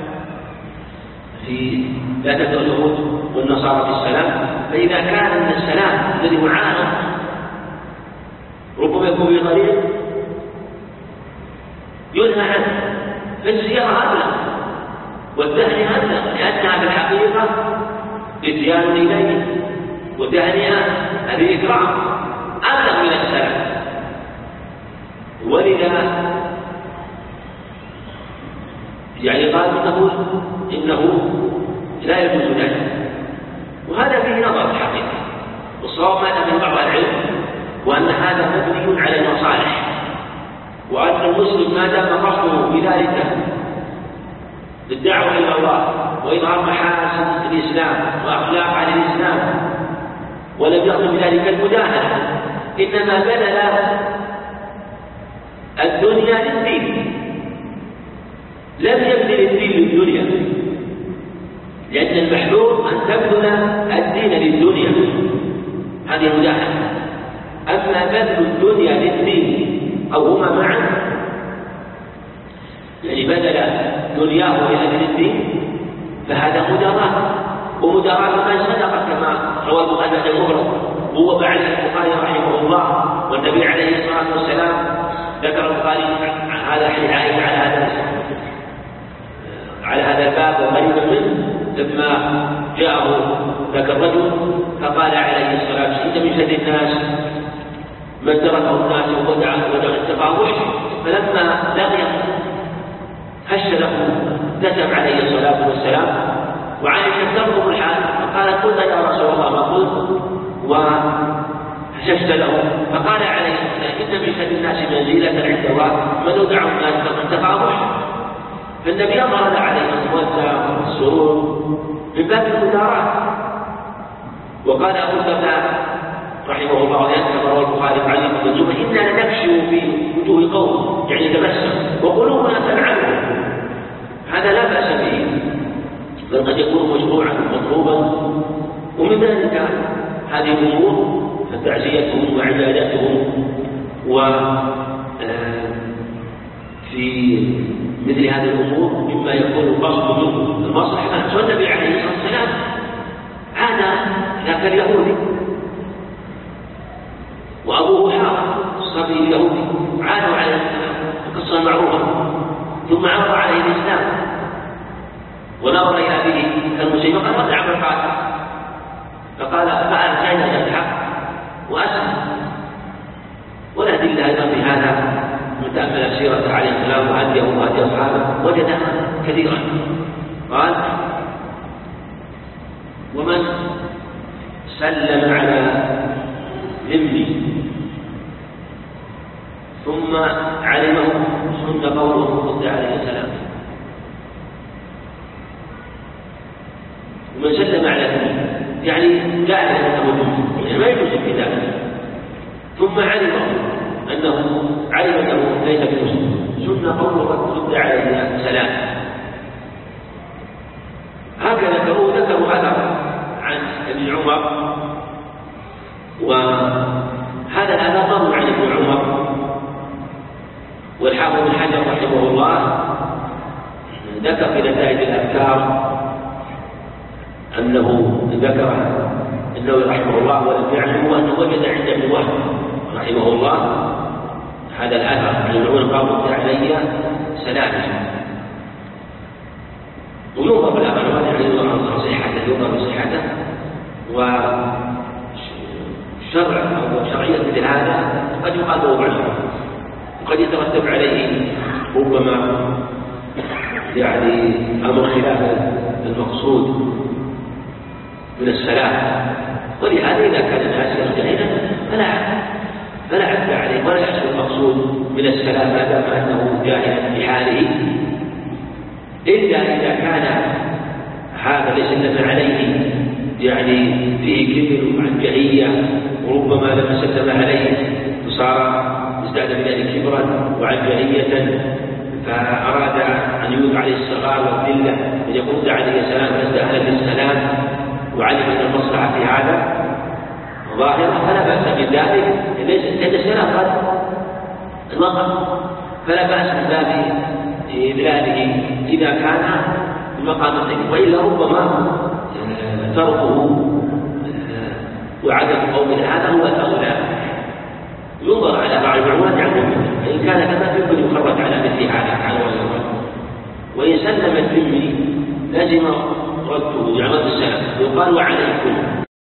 في لا تدعو اليهود والنصارى بالسلام، فإذا كان من السلام الذي معارض ربما يكون بطريق ينهى عنه، فالزيارة أبلغ والتهنئة أبلغ، لأنها في الحقيقة إتيان إليه وتهنئة هذه إكرام أبلغ من السلام. ولذا يعني قال إنه لا يجوز ذلك، وهذا فيه نظر الحقيقة. والصواب ما من بعض العلم وأن هذا مبني على المصالح، وأن المسلم ما دام قصده بذلك بالدعوة إلى الله وإظهار محاسن الإسلام وأخلاق على الإسلام ولم يقصد بذلك المداهنة، إنما بذل الدنيا للدين، لم يبذل الدين للدنيا، لأن المحذور أن تبذل الدين للدنيا، هذه مداهنة. أما بذل الدنيا للدين أو هما معا، يعني بذل دنياه لأجل الدين، فهذا مداراة، ومداراة من صدق كما روى البخاري في المفرد. هو بعد البخاري رحمه الله والنبي عليه الصلاة والسلام ذكر البخاري هذا حديث عائشة على هذا الباب وقريبا منه، لما جاءه ذاك الرجل فقال عليه الصلاة والسلام إن من شر الناس من تركه الناس ودعا التفاوش، فلما لقي هش له ابتسم عليه الصلاة والسلام، وعائشة ترقب الحال فقالت قلنا يا رسول الله ما قلت، وهششت له فقال عليه السلام إن من شر الناس منزلة عند الله من دعا الناس التفاوش. فالنبي أمر عليه المودة والسرور من باب المداراة. وقال أبو الدرداء رحمه الله ويذكر رواه البخاري عن ابن الزبير إنا لنكشف في وجوه قوم يعني تبسم وقلوبنا تنعم، هذا لا بأس به، بل قد يكون مشروعا مطلوبا. ومن ذلك هذه الأمور فتعزيتهم وعبادتهم، وفي مثل هذه الأمور مما يكون القصد منه المصلحة. والنبي عليه الصلاة والسلام عاد ذاك اليهودي وأبوه حاضر الصبي اليهودي، عادوا على القصة المعروفة، ثم عرض عليه الإسلام ونظر إلى أبيه كالمسلم فقال ارجع بالقاتل، فقال فأرجعنا الحق وأسلم. والأدلة أيضا في هذا من تأمل سيرة عليه السلام وهديه وهدي أصحابه وجدها كثيرا. قال ومن سلم على ذمي ثم علمه سن قوله رد عليه السلام، ومن سلم على ذمي يعني جعل أنه ما يجوز في ذلك، ثم علمه أنه علم أنه ليس بمسلم سن قوله رد عليه السلام. هكذا ذكروا هذا عن ابن عمر، وهذا الأثر مر عن ابن عمر. والحافظ بن حجر رحمه الله ذكر في نتائج الأذكار أنه ذكر النووي رحمه الله ولم يعلم أنه وجد عند ابن وهب رحمه الله هذا الأثر عن ابن عمر قال رد علي سلامه. وينظر بالأثر يعني ينظر بصحته وشرع أو شرعية مثل هذا قد يقال له عنه، وقد يترتب عليه ربما يعني أمر خلاف المقصود من السلام. ولهذا إذا كان الناس جاهلا فلا عتب عليه ولا يحصل المقصود من السلام ما دام أنه جاهلا بحاله، إلا إذا كان هذا ليس عليه يعني فيه كبر وعنجهية وربما لما سلم عليه فصار ازداد بذلك كبرا وعنجهية فأراد أن يوقع عليه الصغار والذلة أن يقول عليه السلام فازداد بالسلام وعلم أن المصلحة في هذا ظاهرة فلا بأس من ذلك لأن السلام قد الوقت فلا بأس من باب إذلاله إذا كان المقام الطيب وإلا ربما تركه وعدم قوم هذا هو الأولى ينظر على بعض المعلومات عنه فإن كان كما يمكن يخرج على مثل هذا على وجه وإن سلم الذمي لازم رده يعمد السلام يقال وعليكم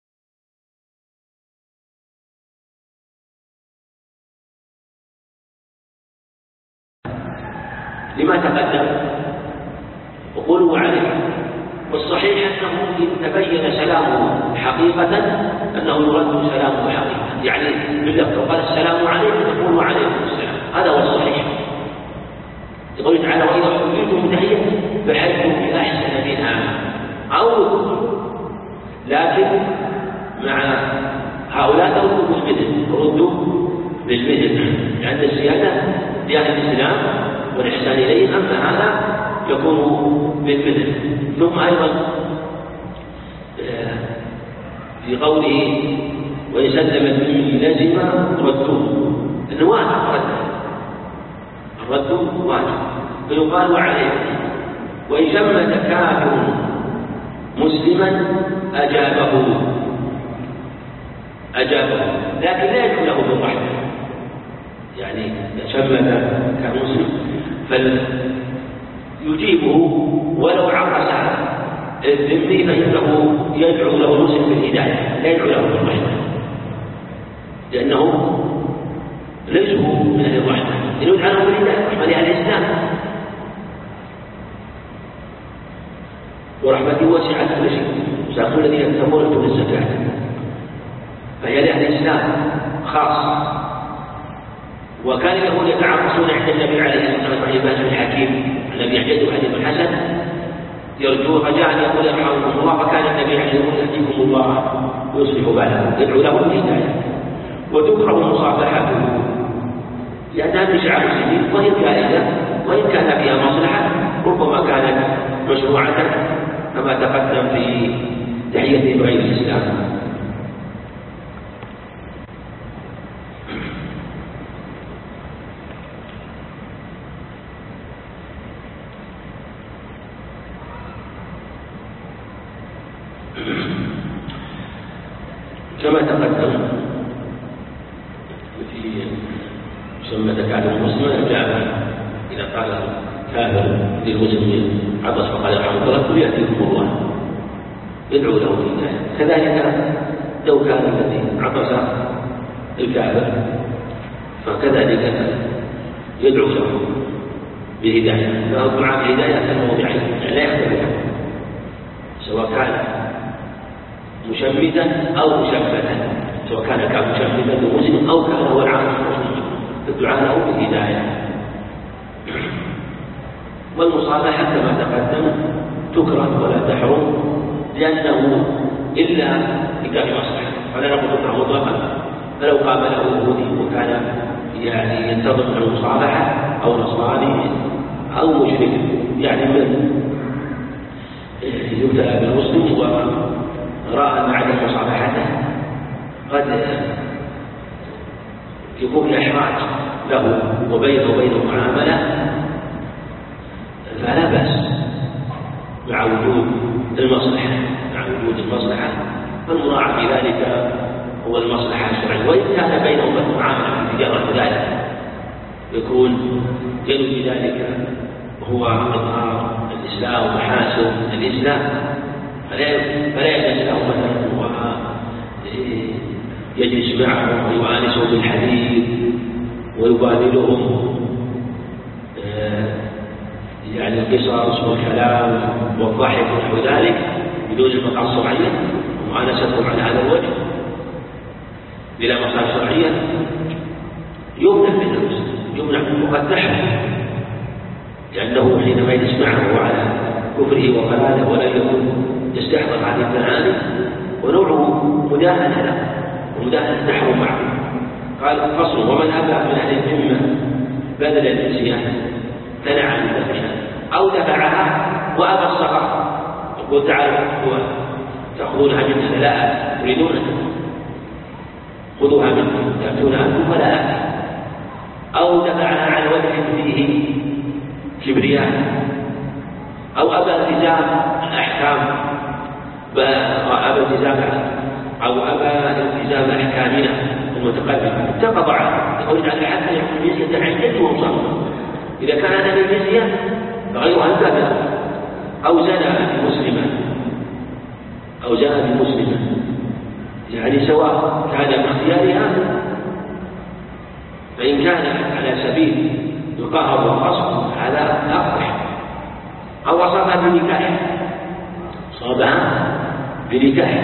لما تقدم وقولوا وعليكم والصحيح أنه إن تبين سلامه حقيقة أنه يرد سلامه حقيقة يعني باللفظ قال السلام عليكم يقول وعليكم السلام هذا هو الصحيح يقول تعالى وإذا حييتم بتحية فحيوا بأحسن منها أو لكن مع هؤلاء ردوا بالمثل لأن الزيادة لأهل الإسلام والإحسان إليهم أما هذا يكون بالمثل ثم أيضا في قوله وإن سلم الذمي لزم ردوه إنه واجب الرد واجب فيقال وعليكم وإن شمت كافر مسلما أجابه لكن لا يكون له بالرحمة يعني شمت كمسلم فيجيبه ولو عرس الذمي فإنه يدعو له المسلم بالهداية لا يدعو له بالرحمة لأنه ليسوا من أهل الرحمة إنه يدعو له بالهداية رحمة لأهل الإسلام ورحمته وسعت كل شيء سأقول الذين يتمون الزكاة فهي لأهل الإسلام خاصة وكان اليهود يتعرصون عند النبي عليه الصلاة والسلام عن عباده الحكيم الذي يعجبه حديث الحسن يرجو رجاء ان يقول يرحمكم الله فكان النبي عليه الصلاة والسلام يهديكم الله ويصلح باله يدعو له بالهداية وتكره مصافحته لأنها من شعائر المسلمين وهي جائزة وإن كان فيها مصلحة ربما كانت مشروعة كما تقدم في تحية غير الإسلام. كما تقدم في مسمى تكاليف المسلمين جاء إذا قال كافر للمسلمين عطس فقال يرحمك الله يأتيكم الله يدعو له بالهداية كذلك لو كان الذي عطس الكافر فكذلك يدعو له بالهداية فهو دعاء بالهداية كالموضعين يعني لا يختلف سواء كان مشمتا أو مشمتا سواء كان مشمتا لمسلم أو كان هو العام الدعاء له بالهداية. والمصالحة كما تقدم تكره ولا تحرم لأنه إلا إذا في مصلحة فلا نقول تكره مطلقا فلو قام له يهودي وكان يعني ينتظر من المصالحة أو نصراني أو مشرك يعني من يبتلى بالمسلم ورأى أن عدم مصالحته قد يكون إحراج له وبينه وبين المعاملة فلا بأس مع وجود المصلحة فالمراعى في ذلك هو المصلحة الشرعية وإن كان بينهم المعاملة في تجارة ذلك يكون في ذلك هو إظهار الإسلام ومحاسن الإسلام فلا يجلس له مثلا ويجلس معهم ويؤانسهم بالحديث ويبادلهم يعني القصص والكلام والضحك ونحو ذلك بدون المقاصد الشرعية ومؤانستهم على هذا الوجه بلا مصالح شرعية يمنع من المسلم وقد تحرم لأنه حينما يجلس معه على كفره وضلاله ولا يكون يستحضر هذه المعاني ونوع مداهنة له ومداهنة تحرم معه. قال فصل: ومن أبى من أهل الذمة بدل الجزية امتنع عن دفعها أو دفعها وأبى الصغر، يقول تعالوا تأخذونها منها لا تريدونها، خذوها منكم تأتون أنتم ولا أتي، أو دفعها عن وجه فيه كبرياء، أو أبى التزام الأحكام أو أبى التزام أحكامنا المتقدمة انتقض عنه، يقول تعالى حتى يكون جزية عن جد ومصر. إذا كان هذا الجزية فغيرها البدء أو زنى بمسلمة يعني سواء كان باختيارها، فإن كان على سبيل القهر والغصب هذا أقبح، أو أصابها بنكاح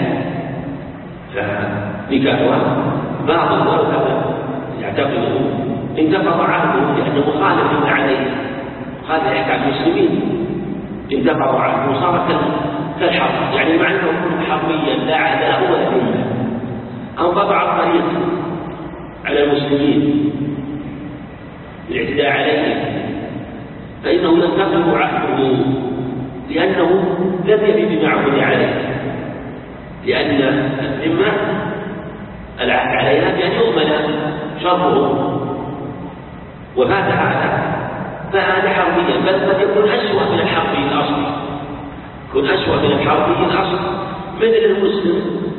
فنكاحها بعض الأولاد يعتقده انتقض عنه لأنه مخالف لما عليه، خالف أحكام المسلمين، انتقض عنه صار كالحرب، يعني مع أنه يكون حربيا لا عهد له ولا ذمة، أو قطع الطريق على المسلمين بالاعتداء عليهم، فإنه ينتقض عهده لأنه لم يبي بما عهد عليه، لأن الذمة العهد عليها بأن يؤمن شره وفات هذا فهذا حربيا، بل قد يكون أسوأ من الحربي الأصلي، يكون أسوأ من الحربي الأصلي. مثل المسلم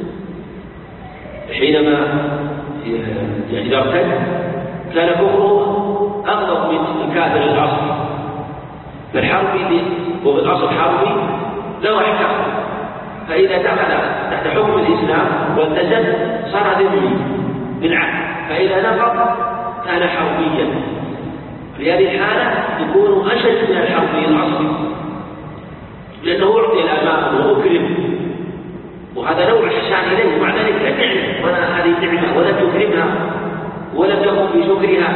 حينما إذا ارتد كان كفره أغلب من الكافر الأصلي، فالحربي وفي الأصل حربي له أحكام، فإذا دخل تحت حكم الإسلام والتزم صار ذمي بالعهد، فإذا نقض كان حربيا. في هذه الحالة يكون أشد من الحربي الأصلي، لأنه أعطي الأمان وأكرم، وهذا نوع الإحسان إليه، مع ذلك لا تعلم ولا هذه النعمة ولم تكرمها ولم تقم بشكرها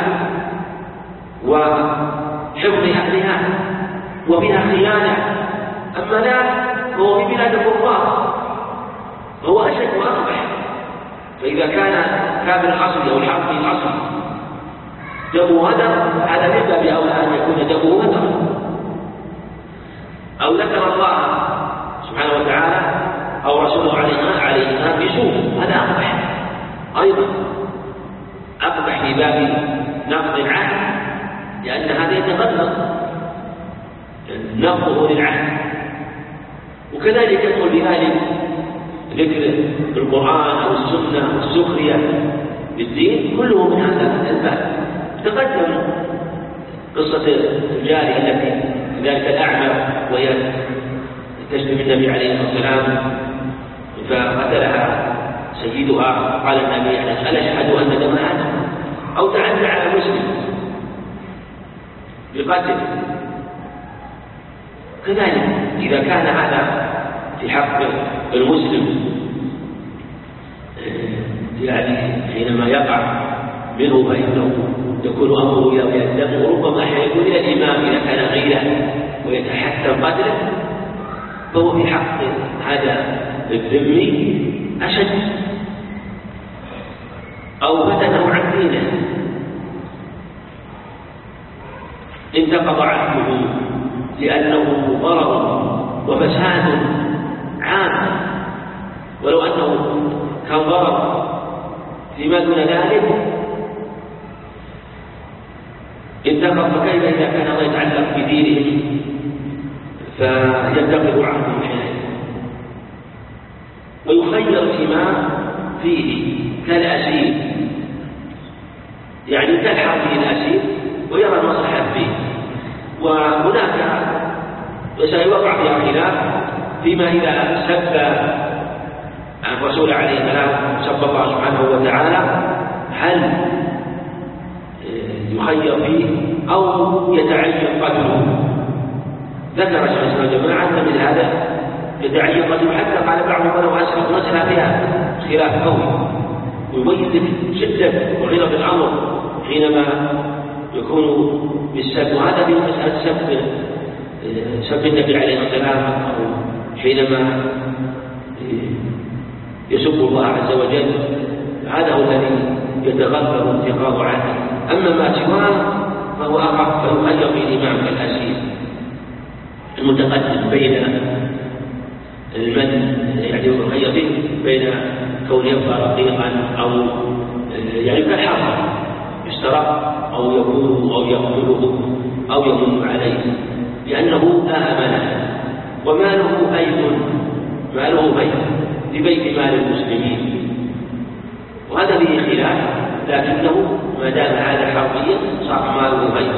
وحفظ أهلها وبها خيانة. أما لا فهو في بلاد الكفار فهو أشد وأقبح. فإذا كان كافر الأصل أو الحربي الأصل دمه هدر، هذا من باب أولى أن يكون دمه هدر. أو ذكر الله سبحانه وتعالى أو رسوله عليهما بسوء، هذا أقبح أيضا، أقبح في باب نقض العهد، لأن هذا يتغلظ نقضه للعهد. وكذلك يدخل في ذلك ذكر القرآن أو السنة والسخرية بالدين، كله من هذا الباب. تقدم قصة الجارية التي ذلك الأعمى وهي تشتم النبي عليه الصلاة والسلام فقتلها سيدها، قال النبي ألا أشهد أن دمها أو تعدى على مسلم بقتل. كذلك إذا كان هذا في حق المسلم يعني حينما يقع منه فإنه يكون أمره إلى الدم، وربما يكون إلى الإمام إذا كان غيره ويتحتم قتله، فهو في حق هذا الذمي أشد. أو فتنه عن دينه انتقض عهده لأنه ضرر وفساد عام، ولو أنه كان ضرر فيما دون ذلك انتقض. فكيف إذا كان الله يتعلق بدينه فينتقض عهده حينئذ، ويخير فيما فيه كالأسير، يعني كالحربي الأسير ويرى المصلحة فيه. وهناك وسيوقع فيها خلاف فيما إذا سب الرسول عليه السلام، سب الله سبحانه وتعالى، هل يخير فيه أو يتعين قتله؟ ذكر شيخ الإسلام جماعة من هذا يتعين قتله، حتى قال بعضهم ولو أسرق مسألة فيها خلاف قوي، ويبين شدة وغلظ الأمر حينما يكون بالسب. وهذا في مسألة سب النبي عليه السلام، أو حينما يسب الله عز وجل هذا هو الذي يتغفر انتقاض عنه. أما ما سواه فهو أخف، فيخير به الإمام كالأسير المتقدم بين المن، يعني يخير به بين كون يبقى رقيقا أو يعني كالحرب يشترى أو يكون أو يقتله أو يمن عليه لأنه لا أمان له، وماله أيضا ماله بيت لبيت مال المسلمين، وهذا به خلاف، لكنه ما دام هذا حربيا صار ماله بيت.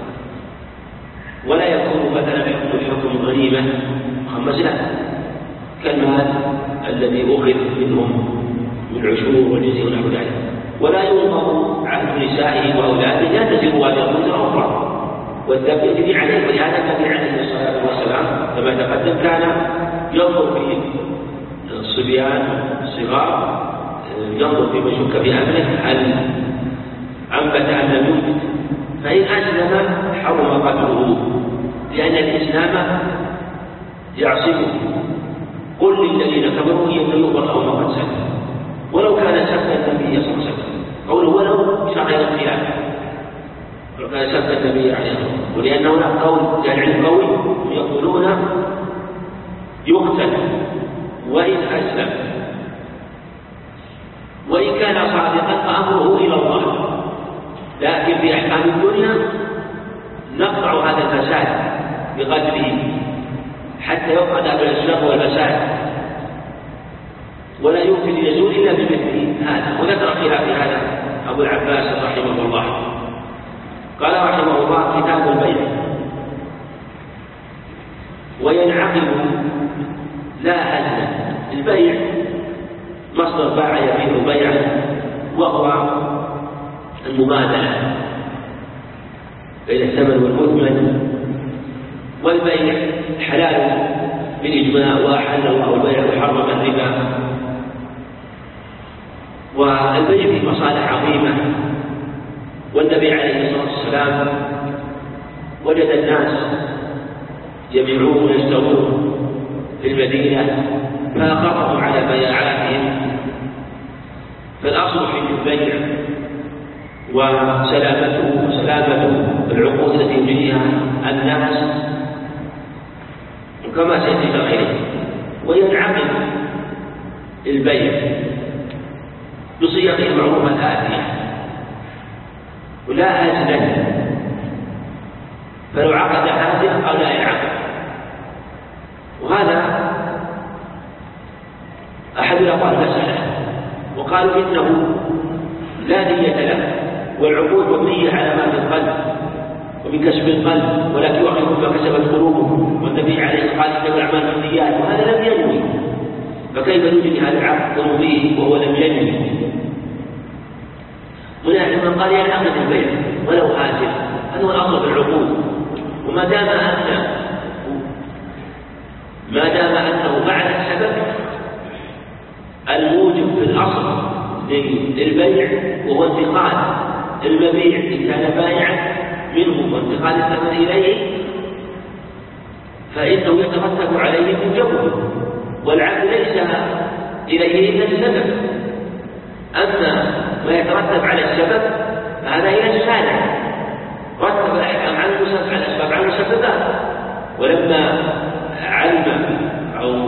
ولا يكون مثلا الحكم غنيمة خمسة كالمال الذي أخذ منهم من عشور والجزية ونحو ذلك. ولا ينظر عهد نسائه وأولاده، لا تزر وازرة وزر أخرى، والذنب يجري عليه. ولهذا النبي عليه الصلاة والسلام كما تقدم كان ينظر في الصبيان الصغار، ينظر في من شك في أمره هل أنبت أم لم ينبت، فإن أسلم حرم قتله، لأن الإسلام يعصمه. قل للذين كفروا إن يؤمر أو ما قد سلم، ولو كان سب النبي صلى الله عليه وسلم، قوله ولو شرع الخلاف، ولو كان سب النبي عليه الصلاة والسلام، ولأنه هناك قول العلم قوي يقولون يقتل وإن أسلم، وإن كان صادقا فأمره إلى الله. لكن في أحكام الدنيا نقطع هذا الفساد بقدره حتى يبقى دار الإسلام والفساد، ولا يمكن يزول إلا بمثل هذا. وذكر خلاف هذا أبو العباس رحمه الله. قال رحمه الله: كتاب البيع. وينعقد لا هزل. البيع مصدر باع يبيع بيعا، وهو المبادلة بين الثمن والمثمن. والبيع حلال بالإجماع، وأحل الله البيع وحرم الربا. والبيع فيه مصالح عظيمة، والنبي عليه الصلاة والسلام وجد الناس يبيعون ويشترون في المدينة فأقرهم على بياعاتهم. فالأصل في البيع وسلامته العقود التي يجريها الناس كما سيأتي غيره. وينعقد البيع بصيغ المعروفة الآتية ولا هزلا، فلو عقد هازل أو لا ينعقد. وهذا أحد الأقوال المسألة، وقالوا إنه لا نية له، والعقود مبنية على ما في القلب ومن كسب القلب، ولكن يؤخذ ما كسبت قلوبهم، والنبي عليه الصلاة والسلام قال إنما الأعمال بالنيات، وهذا لم ينوي، فكيف نجري هذا العقد ونمضيه وهو لم ينوي؟ هنا من قال ينعقد البيع ولو هازل، هذا هو الأصل في العقود. وما دام أنه بعد السبب الموجب في الأصل للبيع، وهو انتقال المبيع إن كان بائعا منه وانتقال الثمن إليه، فإنه يترتب عليه موجبه، والعبد ليس إليه إلا السبب. أما ما يترتب على السبب فهذا هي السالة، رتب الأحكام على المسبب على الأسباب على المسببات. ولما علم أو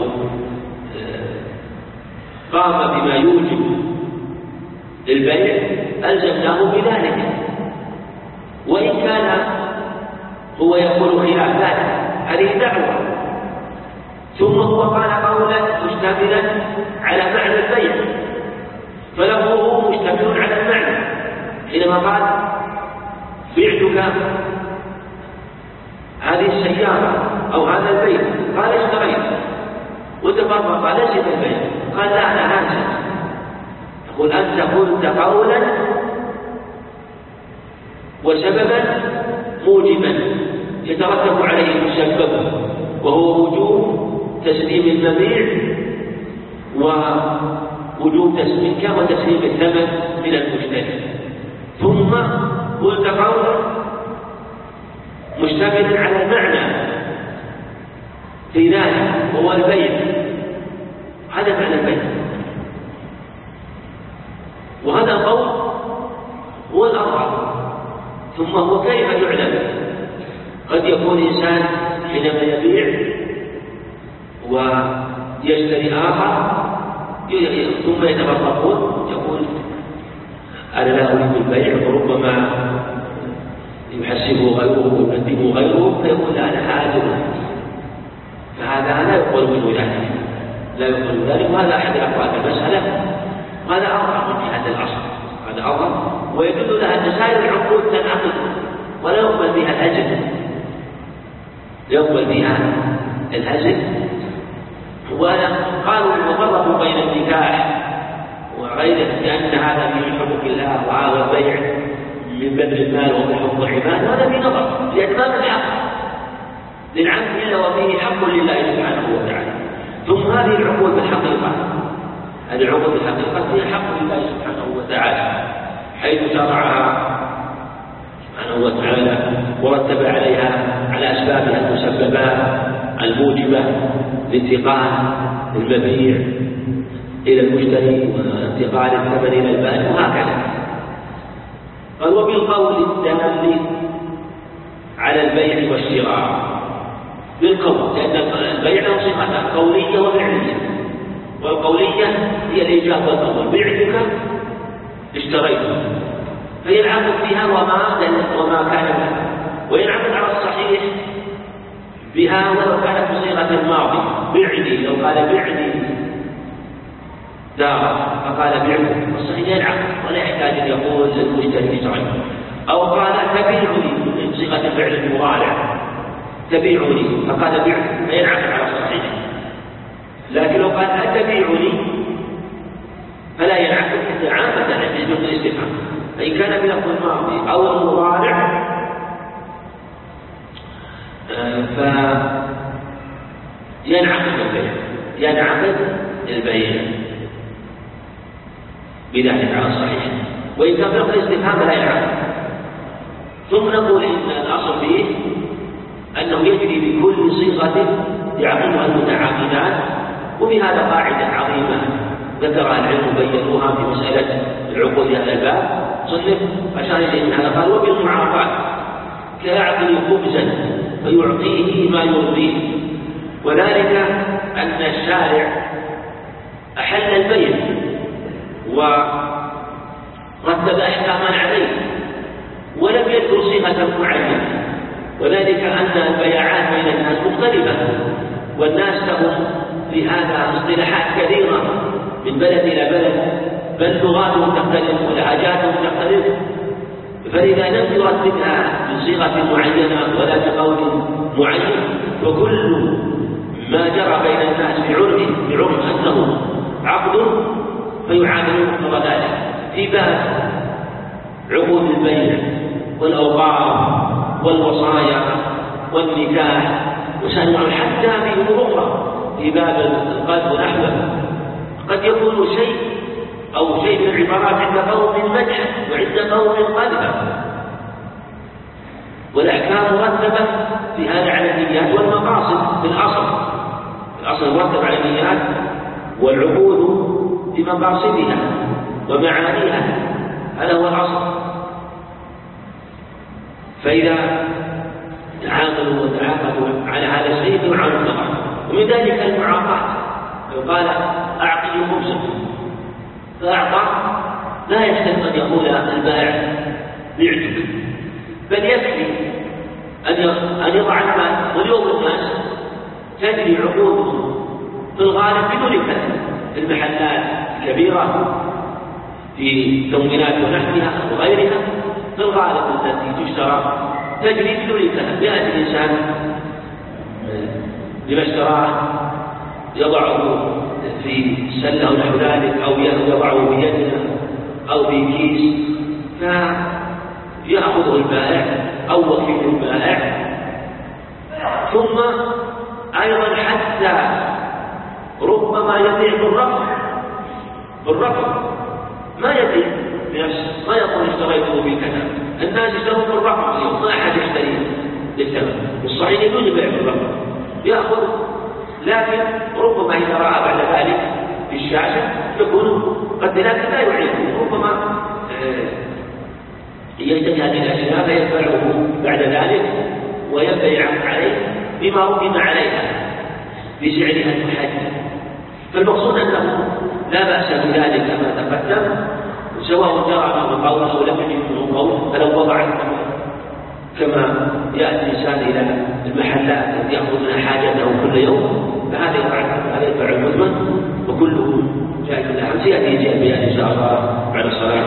قام بما يوجب البيع ألزمناه بذلك، وإن كان هو يقول خلاف ذلك، هذه دعوة. ثم هو قال قولا مشتملا على معنى البيع، فلفظه مشتمل على المعنى. حينما قال بعتك هذه السيارة أو هذا البيت، قال اشتريت، وتفرق قال ليس البيت، قال لا أنا هذا. يقول أنت قلت قولا وسببا موجبا يترتب عليه مسبب، وهو وجوب تسليم المبيع ووجوب تسليمك وتسليم الثمن من المشتري. ثم قلت قولا مشتملا على المعنى في ذلك وهو البيع، هذا معنى البيع. وهذا القول هو الأظهر. ثم هو كيف يعلم؟ قد يكون إنسان حينما يبيع ويشتري آخر ثم يتفرقون، يقول أنا لا أريد البيع، وربما يحسبه غيره ويقدمه غيره فيقول أنا حاجر، فهذا لا يقبل منه ذلك، لا يقبل ذلك. وهذا أحد أفراد المسألة، وهذا أظهر من جهة الأصل، هذا أظهر ويدل لها أن سائر العقود تنعقد ولا يقبل بها الهزل، يقبل بها الهزل. وقالوا وفرقوا بين النكاح وغيره لأن هذا من حقوق الله وهذا البيع من بذل المال ومن حقوق العباد، وهذا في نظر لإتمام الحق للعبد إلا وفيه حق لله سبحانه وتعالى. ثم هذه العقود بالحقيقة، هذه العقود بالحقيقة هي حق لله سبحانه وتعالى، حيث شرعها سبحانه وتعالى ورتب عليها على أسبابها المسببات الموجبة لانتقال المبيع إلى المشتري وانتقال الثمن إلى البائع وهكذا. قال وبالقول الدال على البيع والشراء، بالقول، لأن البيع له صفتان قولية وفعلية، والقولية هي الإيجاب والقبول، بعتك اشتريته، فهي العقد فيها وما كان بها، وينعقد على الصحيح بها ولو كانت بصيغة الماضي، بعني، لو قال بعني دار فقال بعته الصحيح ينعقد ولا يحتاج أن يقول للمشتري اشتريته، أو قال تبيعني بصيغة الفعل المضارع تبيعني فقال بعته فينعقد على الصحيح. لكن لو قال أتبيعني فلا ينعقد حتى عامة عند جزء الاستفهام، فإن كان بلفظ الماضي أو المضارع ينعقد البيع بذلك على الصحيح، وإن كان بلفظ الاستفهام فلا ينعقد. ثم نقول إن الأصل فيه أنه يجري بكل صيغة يعقدها المتعاقدان، وبهذا قاعدة عظيمة ذكرها العلم بينوها في مسألة العقود هذا الباب. صنف أشار إليها قال وبالمعاقات كيعقد خبزا فيعطيه ما يرضيه، وذلك أن الشارع أحل البيع ورتب أحكاما عليه ولم يذكر صيغة معينة، وذلك أن البيعات بين الناس مختلفة، والناس لهم في هذا اصطلاحات كثيرة من بلد إلى بلد، بل لغاتهم تختلف ولهجاتهم تختلف، فإذا لم يرتبها بصيغة معينة ولا بقول معين، فكل ما جرى بين الناس بعرف أنه عقد فيعاملون مقتضى ذلك في باب عقود البيع والأوقاف والوصايا والنكاح وسنوع، حتى في أمور أخرى في باب القلب ونحوه. قد يكون شيء من العبارات عند قوم مدحا وعند قوم قذفا، والأحكام مرتبة في هذا على النيات والمقاصد في الأصل مرتب على النيات والعقود بمقاصدها ومعانيها، هذا هو الأصل. فإذا تعاملوا وتعاقدوا على هذا الشيء فيعاملوا النظر. ومن ذلك المعاقات، لو قال أعطني خبزا فأعطى لا يحتاج أن يقول البائع بعتك، بل يكفي أن يضع المال. واليوم الناس تجري عقودهم في الغالب بدون كذب في المحلات الكبيرة في تموينات ونحوها وغيرها، في الغالب التي تشترى تجري بدون كذب. يأتي الإنسان لما اشتراه يضعه في سلة ونحو ذلك، أو يضعه بيده أو في كيس فيأخذه البائع أو وكيل البائع. ثم أيضا حتى ربما يبيع بالرفع ما يبيع بنفسه، ما يقول اشتريته بكذا. الناس يشترون بالرفع اليوم، ما أحد يشتري بالثمن، والصحيح يجوز بيع بالرفع يأخذ، لكن ربما إذا رأى بعد ذلك في الشاشة يكون قد ذلك لا يعيده، ربما يشتري هذه الأشياء فيدفعه بعد ذلك وينبغي عليه بما رغم عليها بسعرها المحدد. فالمقصود أنه لا بأس بذلك كما تقدم، سواء جرى منه قول أو لم يجد منه قول. فلو وضع كما يأتي الإنسان إلى المحلات التي يأخذون حاجته كل يوم فهذا يدفع المدمن وكله جائز له. سيأتي بيان إن شاء الله بعد الصلاة.